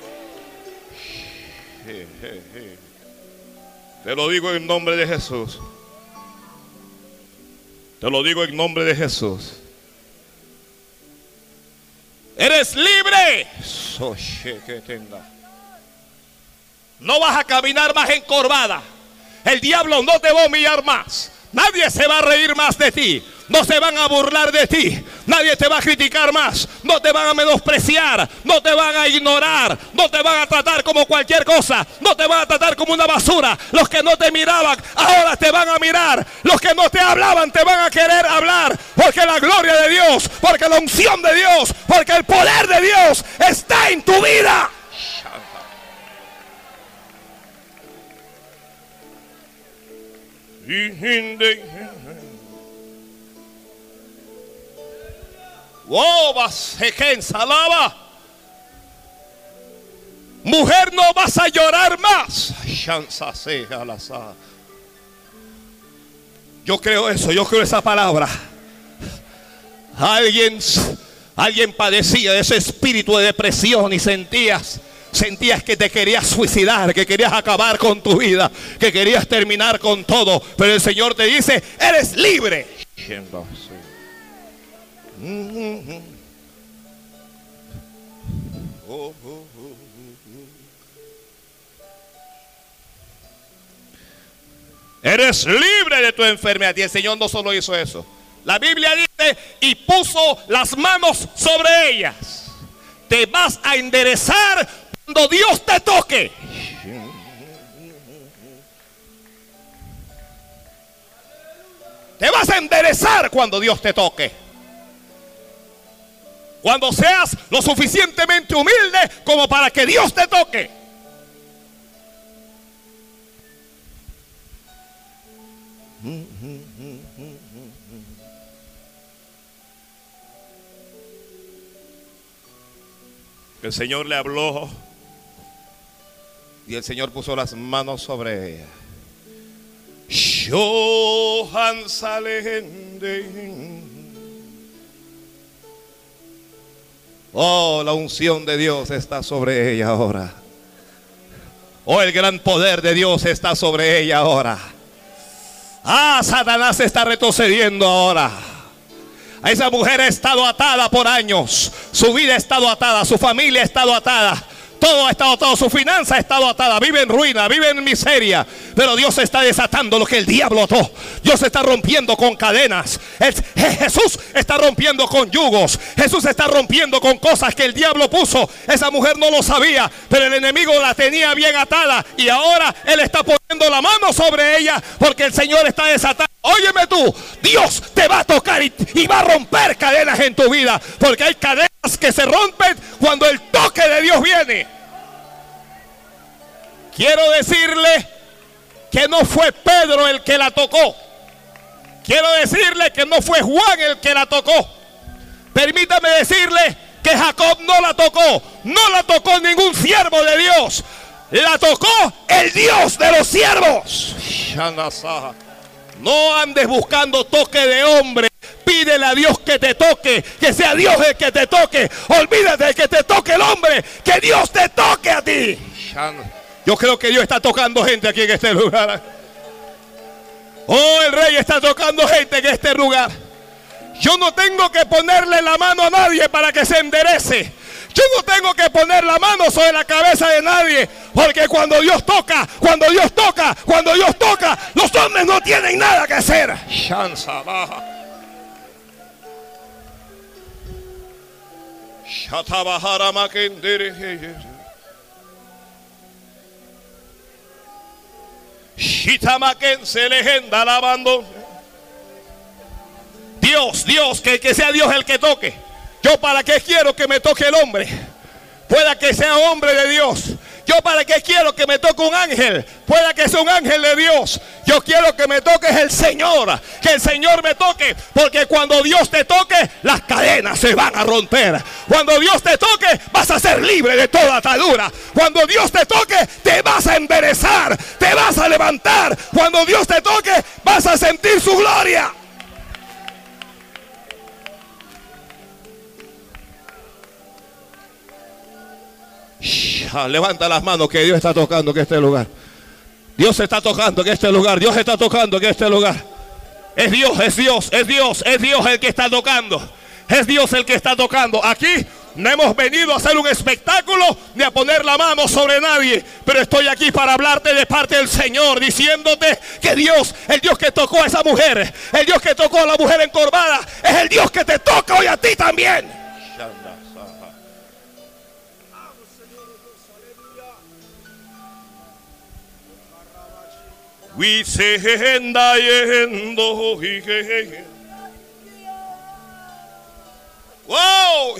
Te lo digo en nombre de Jesús. Te lo digo en nombre de Jesús. Eres libre. No vas a caminar más encorvada. El diablo no te va a humillar más. Nadie se va a reír más de ti. No se van a burlar de ti. Nadie te va a criticar más. No te van a menospreciar. No te van a ignorar. No te van a tratar como cualquier cosa. No te van a tratar como una basura. Los que no te miraban ahora te van a mirar. Los que no te hablaban te van a querer hablar. Porque la gloria de Dios, porque la unción de Dios, porque el poder de Dios está en tu vida. Mujer, no vas a llorar más. Yo creo eso, yo creo esa palabra. Alguien padecía de ese espíritu de depresión y sentías que te querías suicidar, que querías acabar con tu vida, que querías terminar con todo, pero el Señor te dice, eres libre. Eres libre de tu enfermedad. Y el Señor no solo hizo eso. La Biblia dice, y puso las manos sobre ellas. Te vas a enderezar cuando Dios te toque. Te vas a enderezar cuando Dios te toque. Cuando seas lo suficientemente humilde como para que Dios te toque. El Señor le habló y el Señor puso las manos sobre ella. Johan Salende. Oh, la unción de Dios está sobre ella ahora. Oh, el gran poder de Dios está sobre ella ahora. Ah, Satanás está retrocediendo ahora. A esa mujer ha estado atada por años. Su vida ha estado atada, su familia ha estado atada. Todo ha estado atado, su finanza ha estado atada, vive en ruina, vive en miseria. Pero Dios está desatando lo que el diablo ató. Dios está rompiendo con cadenas. Jesús está rompiendo con yugos. Jesús está rompiendo con cosas que el diablo puso. Esa mujer no lo sabía, pero el enemigo la tenía bien atada. Y ahora Él está poniendo la mano sobre ella, porque el Señor está desatando. Óyeme tú, Dios te va a tocar y va a romper cadenas en tu vida, porque hay cadenas que se rompen cuando el toque de Dios viene. Quiero decirle que no fue Pedro el que la tocó. Quiero decirle que no fue Juan el que la tocó. Permítame decirle que Jacob no la tocó. No la tocó ningún siervo de Dios. La tocó el Dios de los siervos. No andes buscando toque de hombre. Pídele a Dios que te toque, que sea Dios el que te toque. Olvídate de que te toque el hombre, que Dios te toque a ti. Yo creo que Dios está tocando gente aquí en este lugar. Oh, el Rey está tocando gente en este lugar. Yo no tengo que ponerle la mano a nadie para que se enderece. Yo no tengo que poner la mano sobre la cabeza de nadie, porque cuando Dios toca, los hombres no tienen nada que hacer. Shansa baja. Shatabahara makendere. Shitamakense legenda alabando. Dios, que sea Dios el que toque. Yo para qué quiero que me toque el hombre, pueda que sea hombre de Dios. Yo para qué quiero que me toque un ángel, pueda que sea un ángel de Dios. Yo quiero que me toque el Señor, que el Señor me toque, porque cuando Dios te toque, las cadenas se van a romper. Cuando Dios te toque, vas a ser libre de toda atadura. Cuando Dios te toque, te vas a enderezar, te vas a levantar. Cuando Dios te toque, vas a sentir su gloria. Levanta las manos, que Dios está tocando en este lugar. Dios está tocando en este lugar. Dios está tocando en este lugar. Es Dios el que está tocando. Es Dios el que está tocando. Aquí no hemos venido a hacer un espectáculo ni a poner la mano sobre nadie, pero estoy aquí para hablarte de parte del Señor, diciéndote que Dios, el Dios que tocó a esa mujer, el Dios que tocó a la mujer encorvada, es el Dios que te toca hoy a ti también. Wow,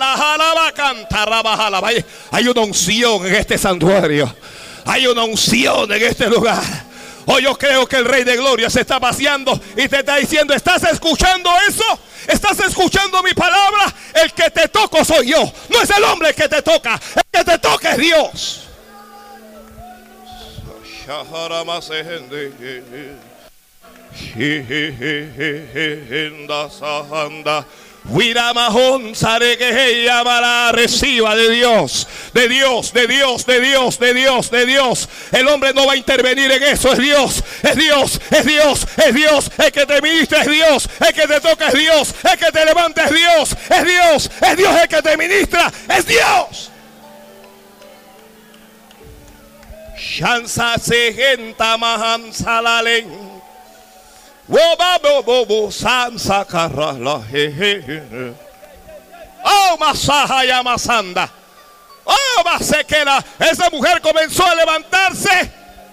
hay una unción en este santuario. Hay una unción en este lugar. Hoy yo creo que el Rey de Gloria se está paseando y te está diciendo: ¿estás escuchando eso? ¿Estás escuchando mi palabra? El que te toco soy yo. No es el hombre el que te toca. El que te toca es Dios. Reciba de Dios, de Dios, de Dios, de Dios, de Dios, de Dios. El hombre no va a intervenir en eso. Es Dios, es Dios, es Dios, es Dios. El que te ministra es Dios, el que te toca es Dios, el que te levanta es Dios, es Dios, es Dios el que te ministra, es Dios. Shansa segenta mahansa la len. Oh, masaja ya masanda. Oh, masequera. Esa mujer comenzó a levantarse.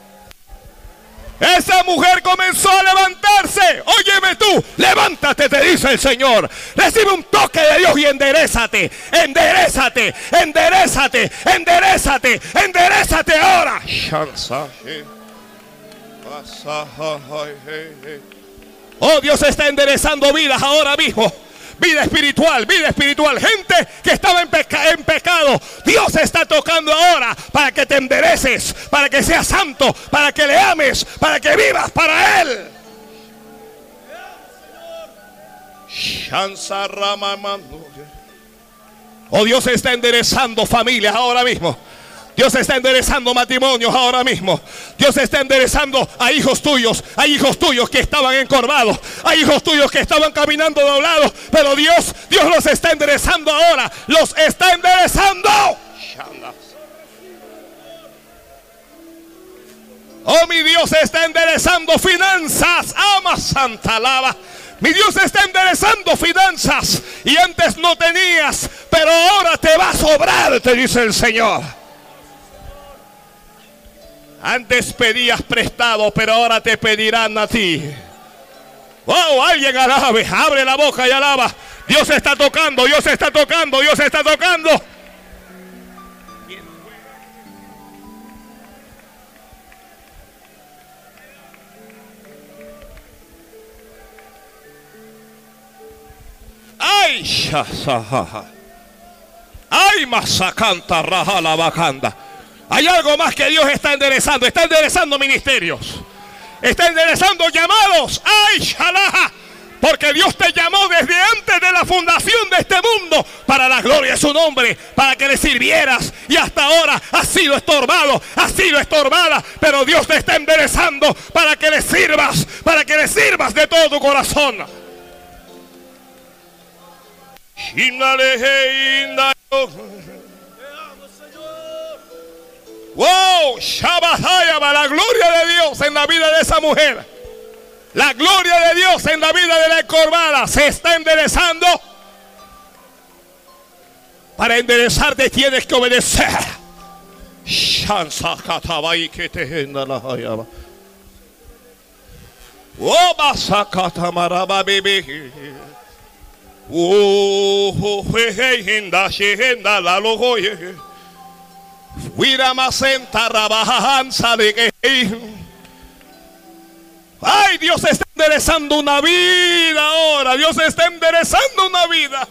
Esa mujer comenzó a levantarse. Óyeme tú, levántate, te dice el Señor. Recibe un toque de Dios y enderézate. Enderézate, enderézate, enderézate, enderézate ahora. Oh, Dios está enderezando vidas ahora mismo. Vida espiritual, vida espiritual. Gente que estaba en pecado. Dios está tocando ahora para que te endereces, para que seas santo, para que le ames, para que vivas para Él. Oh, Dios está enderezando familias ahora mismo. Dios está enderezando matrimonios ahora mismo. Dios está enderezando a hijos tuyos. Hay hijos tuyos que estaban encorvados. Hay hijos tuyos que estaban caminando doblados. Pero Dios los está enderezando ahora. Los está enderezando. Oh, mi Dios está enderezando finanzas. Ama Santa Alaba. Mi Dios está enderezando finanzas. Y antes no tenías, pero ahora te va a sobrar, te dice el Señor. Antes pedías prestado, pero ahora te pedirán a ti. Oh, alguien alabe, abre la boca y alaba. Dios está tocando, Dios está tocando, Dios está tocando. Ay, ay, masacanta, raja la bacanda. Hay algo más que Dios está enderezando ministerios, está enderezando llamados. Ay, shalaja, porque Dios te llamó desde antes de la fundación de este mundo para la gloria de su nombre, para que le sirvieras, y hasta ahora has sido estorbado, has sido estorbada, pero Dios te está enderezando para que le sirvas de todo tu corazón. Wow, Shabbatayaba, la gloria de Dios en la vida de esa mujer, la gloria de Dios en la vida de la encorvada se está enderezando. Para enderezarte tienes que obedecer. Ay, Dios está enderezando una vida ahora. Dios está enderezando una vida.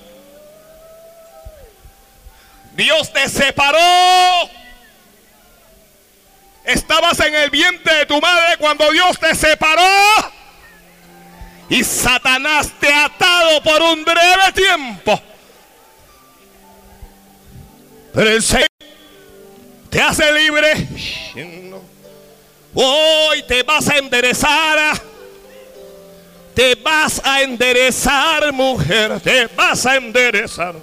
Dios te separó. Estabas en el vientre de tu madre cuando Dios te separó. Y Satanás te ha atado por un breve tiempo. Pero el Señor te hace libre. Hoy te vas a enderezar. Te vas a enderezar, mujer. Te vas a enderezar.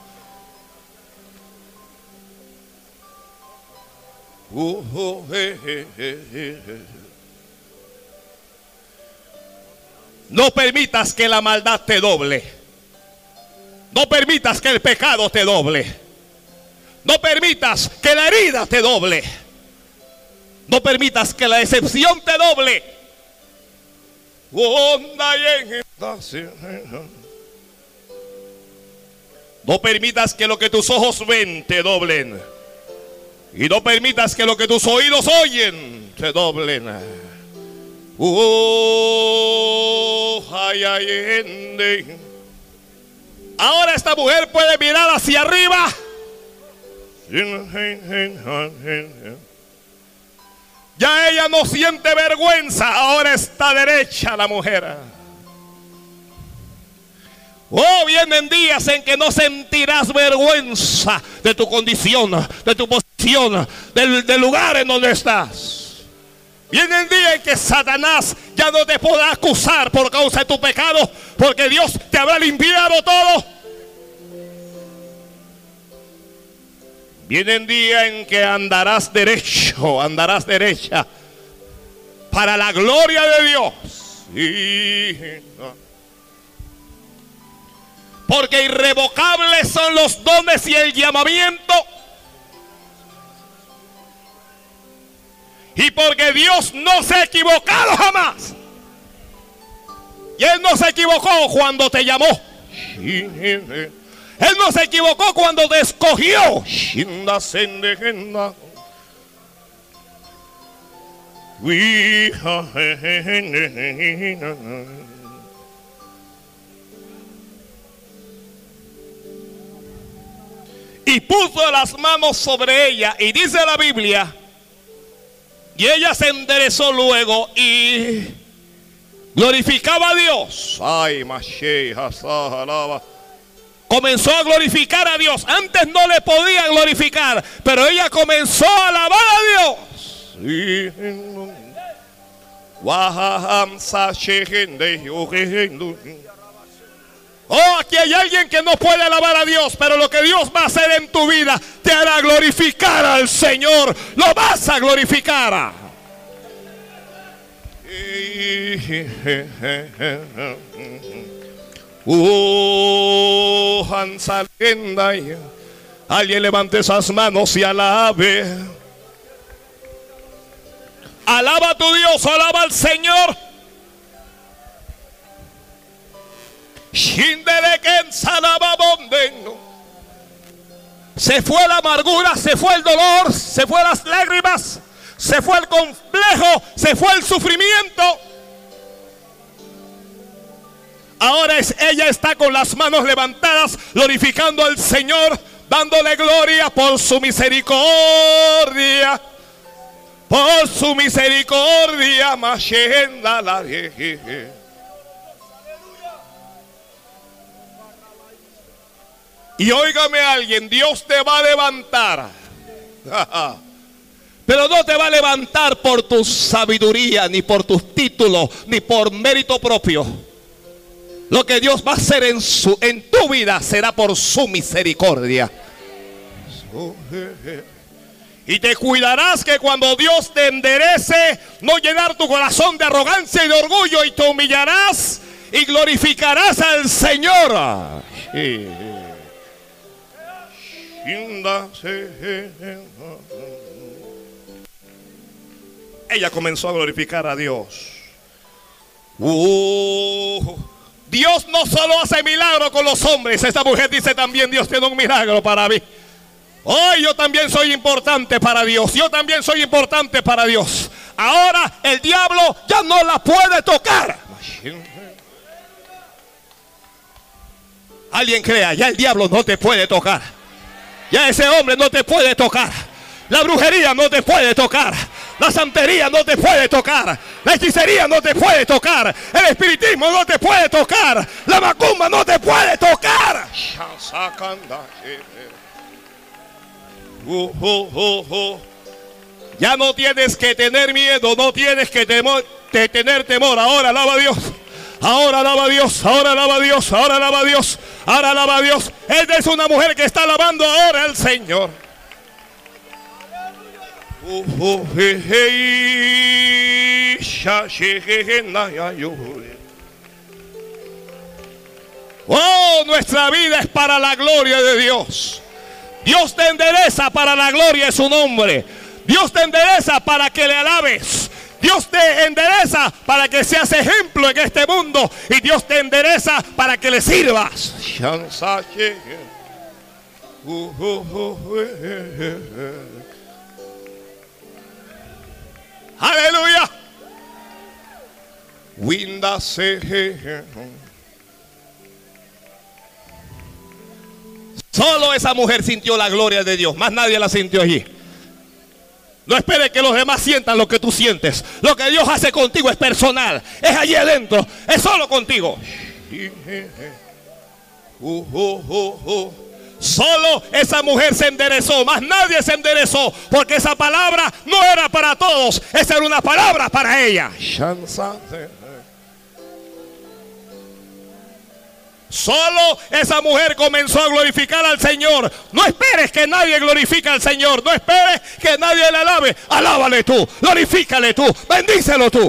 No permitas que la maldad te doble. No permitas que el pecado te doble. No permitas que la herida te doble. No permitas que la decepción te doble. No permitas que lo que tus ojos ven te doblen. Y no permitas que lo que tus oídos oyen te doblen. Ahora esta mujer puede mirar hacia arriba. Ya ella no siente vergüenza. Ahora está derecha la mujer. Oh, vienen días en que no sentirás vergüenza de tu condición, de tu posición, del lugar en donde estás. Viene el día en que Satanás ya no te podrá acusar por causa de tu pecado, porque Dios te habrá limpiado todo. Viene el día en que andarás derecho, andarás derecha, para la gloria de Dios. Porque irrevocables son los dones y el llamamiento. Y porque Dios no se ha equivocado jamás. Y Él no se equivocó cuando te llamó. Él no se equivocó cuando te escogió. Y puso las manos sobre ella. Y dice la Biblia, y ella se enderezó luego y glorificaba a Dios. Ay, comenzó a glorificar a Dios. Antes no le podía glorificar, pero ella comenzó a alabar a Dios. Oh, aquí hay alguien que no puede alabar a Dios, pero lo que Dios va a hacer en tu vida te hará glorificar al Señor. Lo vas a glorificar. Alguien levante esas manos y alabe. Alaba a tu Dios, alaba al Señor. Se fue la amargura, se fue el dolor, se fue las lágrimas, se fue el complejo, se fue el sufrimiento. Ahora ella está con las manos levantadas, glorificando al Señor, dándole gloria por su misericordia. Por su misericordia, Mashenda la jeje. Y óigame alguien, Dios te va a levantar. Pero no te va a levantar por tu sabiduría, ni por tus títulos, ni por mérito propio. Lo que Dios va a hacer en tu vida será por su misericordia. Y te cuidarás que cuando Dios te enderece, no llenar tu corazón de arrogancia y de orgullo, y te humillarás y glorificarás al Señor. Ella comenzó a glorificar a Dios. Dios no solo hace milagros con los hombres. Esta mujer dice también: Dios tiene un milagro para mí. Hoy yo también soy importante para Dios. Yo también soy importante para Dios. Ahora el diablo ya no la puede tocar. Alguien crea, ya el diablo no te puede tocar. Ya ese hombre no te puede tocar. La brujería no te puede tocar. La santería no te puede tocar. La hechicería no te puede tocar. El espiritismo no te puede tocar. La macumba no te puede tocar. Ya no tienes que tener miedo. No tienes que tener temor. Ahora alaba a Dios. Ahora alaba a Dios, ahora alaba a Dios, ahora alaba a Dios, ahora alaba a Dios. Esta es una mujer que está alabando ahora al Señor. Oh, nuestra vida es para la gloria de Dios. Dios te endereza para la gloria de su nombre. Dios te endereza para que le alabes. Dios te endereza para que seas ejemplo en este mundo. Y Dios te endereza para que le sirvas. Aleluya. Solo esa mujer sintió la gloria de Dios. Más nadie la sintió allí. No esperes que los demás sientan lo que tú sientes. Lo que Dios hace contigo es personal. Es allí adentro. Es solo contigo. Solo esa mujer se enderezó. Más nadie se enderezó. Porque esa palabra no era para todos. Esa era una palabra para ella. Solo esa mujer comenzó a glorificar al Señor. No esperes que nadie glorifique al Señor. No esperes que nadie le alabe. Alábale tú, glorifícale tú, bendícelo tú.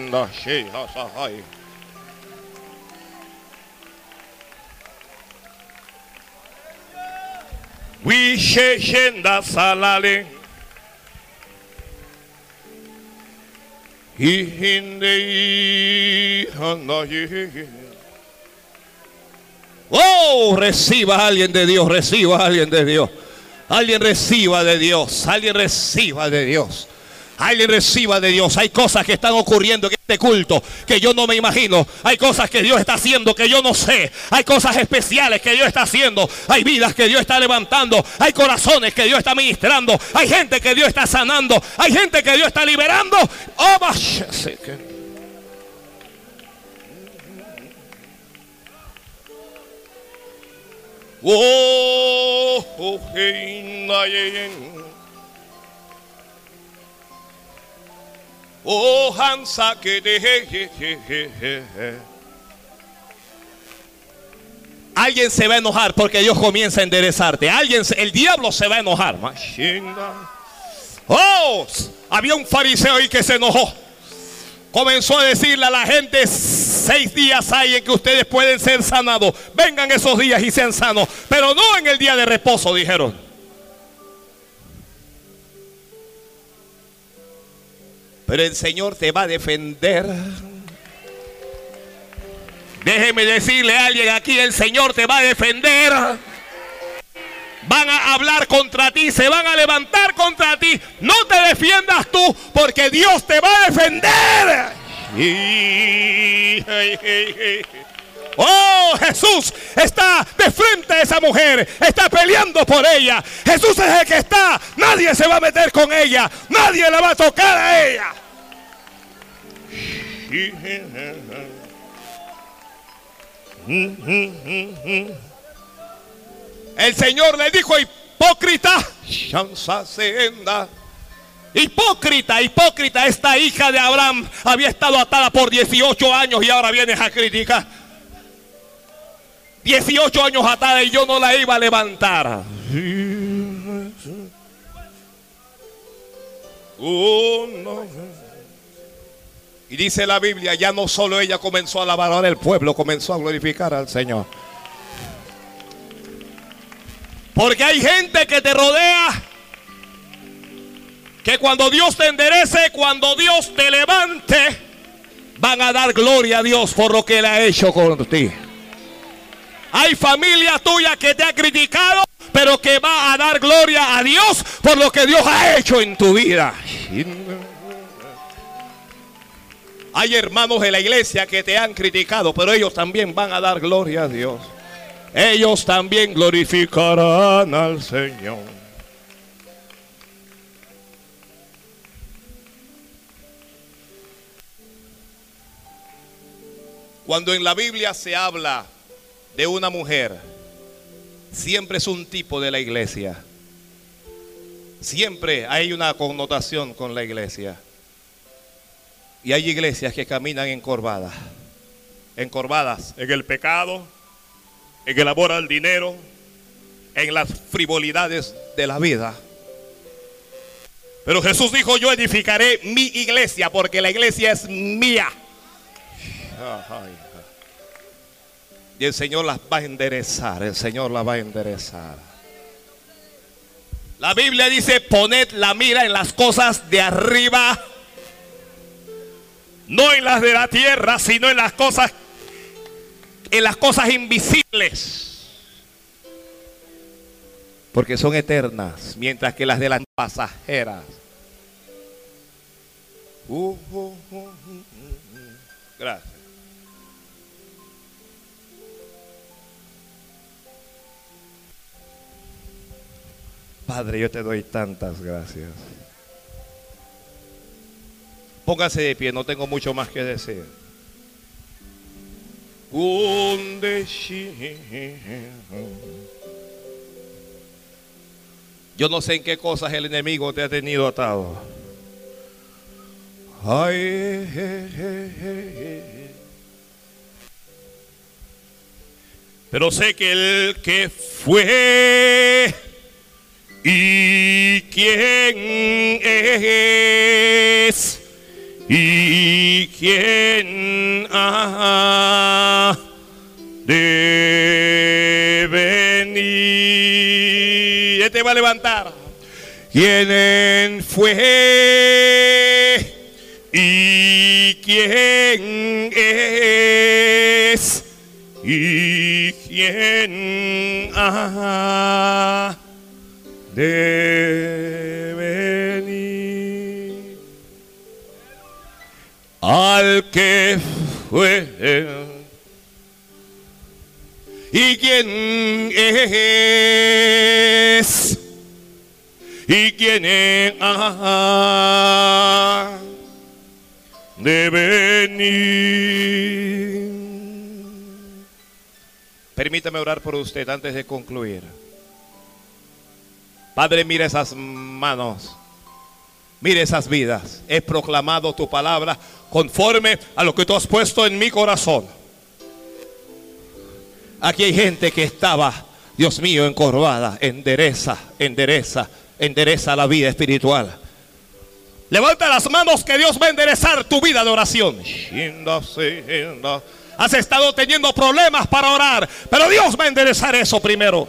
Oh, reciba a alguien de Dios, reciba a alguien de Dios. Alguien reciba de Dios, alguien reciba de Dios. Alguien reciba de Dios. Hay cosas que están ocurriendo en este culto que yo no me imagino. Hay cosas que Dios está haciendo que yo no sé. Hay cosas especiales que Dios está haciendo. Hay vidas que Dios está levantando. Hay corazones que Dios está ministrando. Hay gente que Dios está sanando. Hay gente que Dios está liberando. Oh, oh, Hansa que Alguien se va a enojar porque Dios comienza a enderezarte. El diablo se va a enojar. Oh, había un fariseo ahí que se enojó. Comenzó a decirle a la gente: 6 días hay en que ustedes pueden ser sanados. Vengan esos días y sean sanos, pero no en el día de reposo, dijeron. Pero el Señor te va a defender. Déjeme decirle a alguien aquí: el Señor te va a defender. Van a hablar contra ti, se van a levantar contra ti. No te defiendas tú, porque Dios te va a defender. Oh, Jesús está de frente a esa mujer, está peleando por ella. Jesús es el que está. Nadie se va a meter con ella, nadie la va a tocar a ella. El Señor le dijo: hipócrita, hipócrita, esta hija de Abraham había estado atada por 18 años y ahora vienes a criticar. 18 años atada y yo no la iba a levantar. Y dice la Biblia: ya no solo ella comenzó a alabar, ahora el pueblo comenzó a glorificar al Señor. Porque hay gente que te rodea, que cuando Dios te enderece, cuando Dios te levante, van a dar gloria a Dios por lo que Él ha hecho con ti. Hay familia tuya que te ha criticado, pero que va a dar gloria a Dios por lo que Dios ha hecho en tu vida. Hay hermanos de la iglesia que te han criticado, pero ellos también van a dar gloria a Dios. Ellos también glorificarán al Señor. Cuando en la Biblia se habla de una mujer, siempre es un tipo de la iglesia. Siempre hay una connotación con la iglesia. Y hay iglesias que caminan encorvadas en el pecado, en el amor al dinero, en las frivolidades de la vida. Pero Jesús dijo: yo edificaré mi iglesia, porque la iglesia es mía. Y el Señor las va a enderezar. El Señor las va a enderezar. La Biblia dice: poned la mira en las cosas de arriba, no en las de la tierra, sino en las cosas invisibles, porque son eternas, mientras que las de las pasajeras. Gracias. Padre, yo te doy tantas gracias. Póngase de pie, no tengo mucho más que decir. Yo no sé en qué cosas el enemigo te ha tenido atado. Pero sé que el que fue y quién es y quién ha de venir. Él te va a levantar. ¿Quién fue y quién es y quién ha de venir? Al que fue y quién es y quién ha de venir. Permítame orar por usted antes de concluir. Padre, mira esas manos, mira esas vidas. He proclamado tu palabra conforme a lo que tú has puesto en mi corazón. Aquí hay gente que estaba, Dios mío, encorvada. Endereza, endereza, endereza la vida espiritual. Levanta las manos que Dios va a enderezar tu vida de oración. Has estado teniendo problemas para orar, pero Dios va a enderezar eso primero.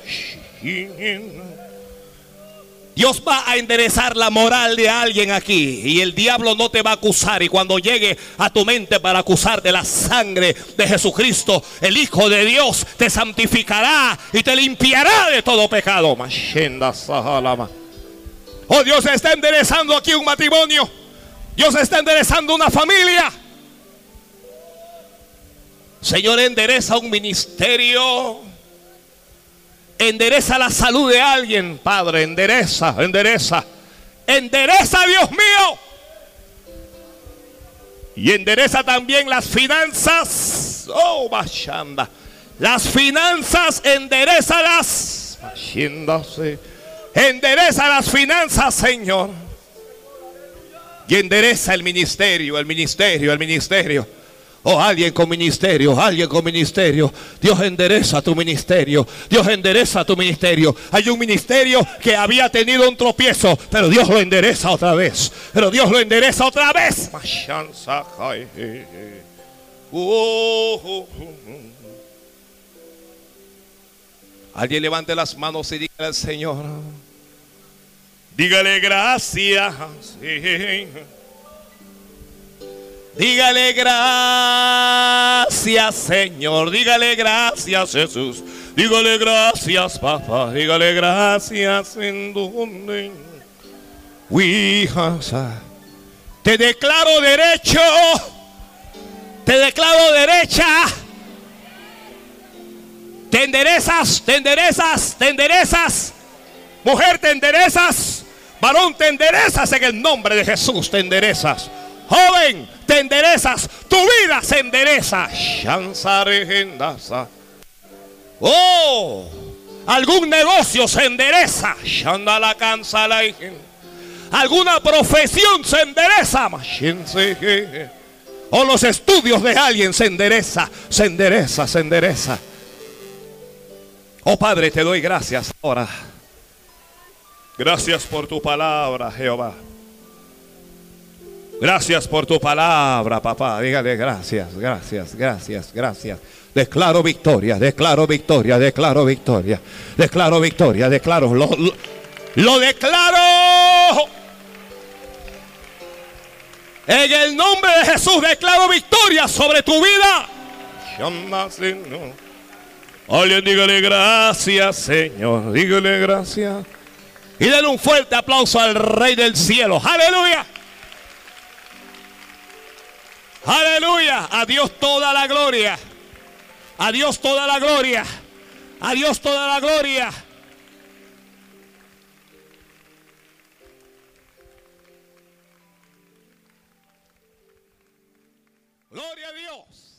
Dios va a enderezar la moral de alguien aquí. Y el diablo no te va a acusar. Y cuando llegue a tu mente para acusarte, la sangre de Jesucristo, el Hijo de Dios, te santificará y te limpiará de todo pecado. Oh, Dios está enderezando aquí un matrimonio. Dios está enderezando una familia. Señor, endereza un ministerio. Endereza la salud de alguien, Padre. Endereza, endereza. Endereza, Dios mío. Y endereza también las finanzas. Oh, Bashanda. Las finanzas, enderézalas. Endereza las finanzas, Señor. Y endereza el ministerio, el ministerio, el ministerio. Oh, alguien con ministerio, alguien con ministerio. Dios endereza tu ministerio. Dios endereza tu ministerio. Hay un ministerio que había tenido un tropiezo, pero Dios lo endereza otra vez. Pero Dios lo endereza otra vez. Alguien levante las manos y dígale al Señor. Dígale gracias. Dígale gracias, Señor. Dígale gracias, Jesús. Dígale gracias, papá. Dígale gracias en donde. Te declaro derecho. Te declaro derecha. Te enderezas, te enderezas, te enderezas. Mujer, te enderezas. Varón, te enderezas en el nombre de Jesús. Te enderezas. Joven, te enderezas, tu vida se endereza. Oh, algún negocio se endereza. Alguna profesión se endereza. O los estudios de alguien se endereza, se endereza, se endereza. Oh Padre, te doy gracias ahora. Gracias por tu palabra, Jehová. Gracias por tu palabra, papá. Dígale gracias, gracias, gracias, gracias. Declaro victoria, declaro victoria, declaro victoria. Declaro victoria, declaro. Lo declaro. En el nombre de Jesús declaro victoria sobre tu vida. Alguien dígale gracias, Señor. Dígale gracias. Y denle un fuerte aplauso al Rey del Cielo. Aleluya. Aleluya, a Dios toda la gloria. A Dios toda la gloria. A Dios toda la gloria. Gloria a Dios.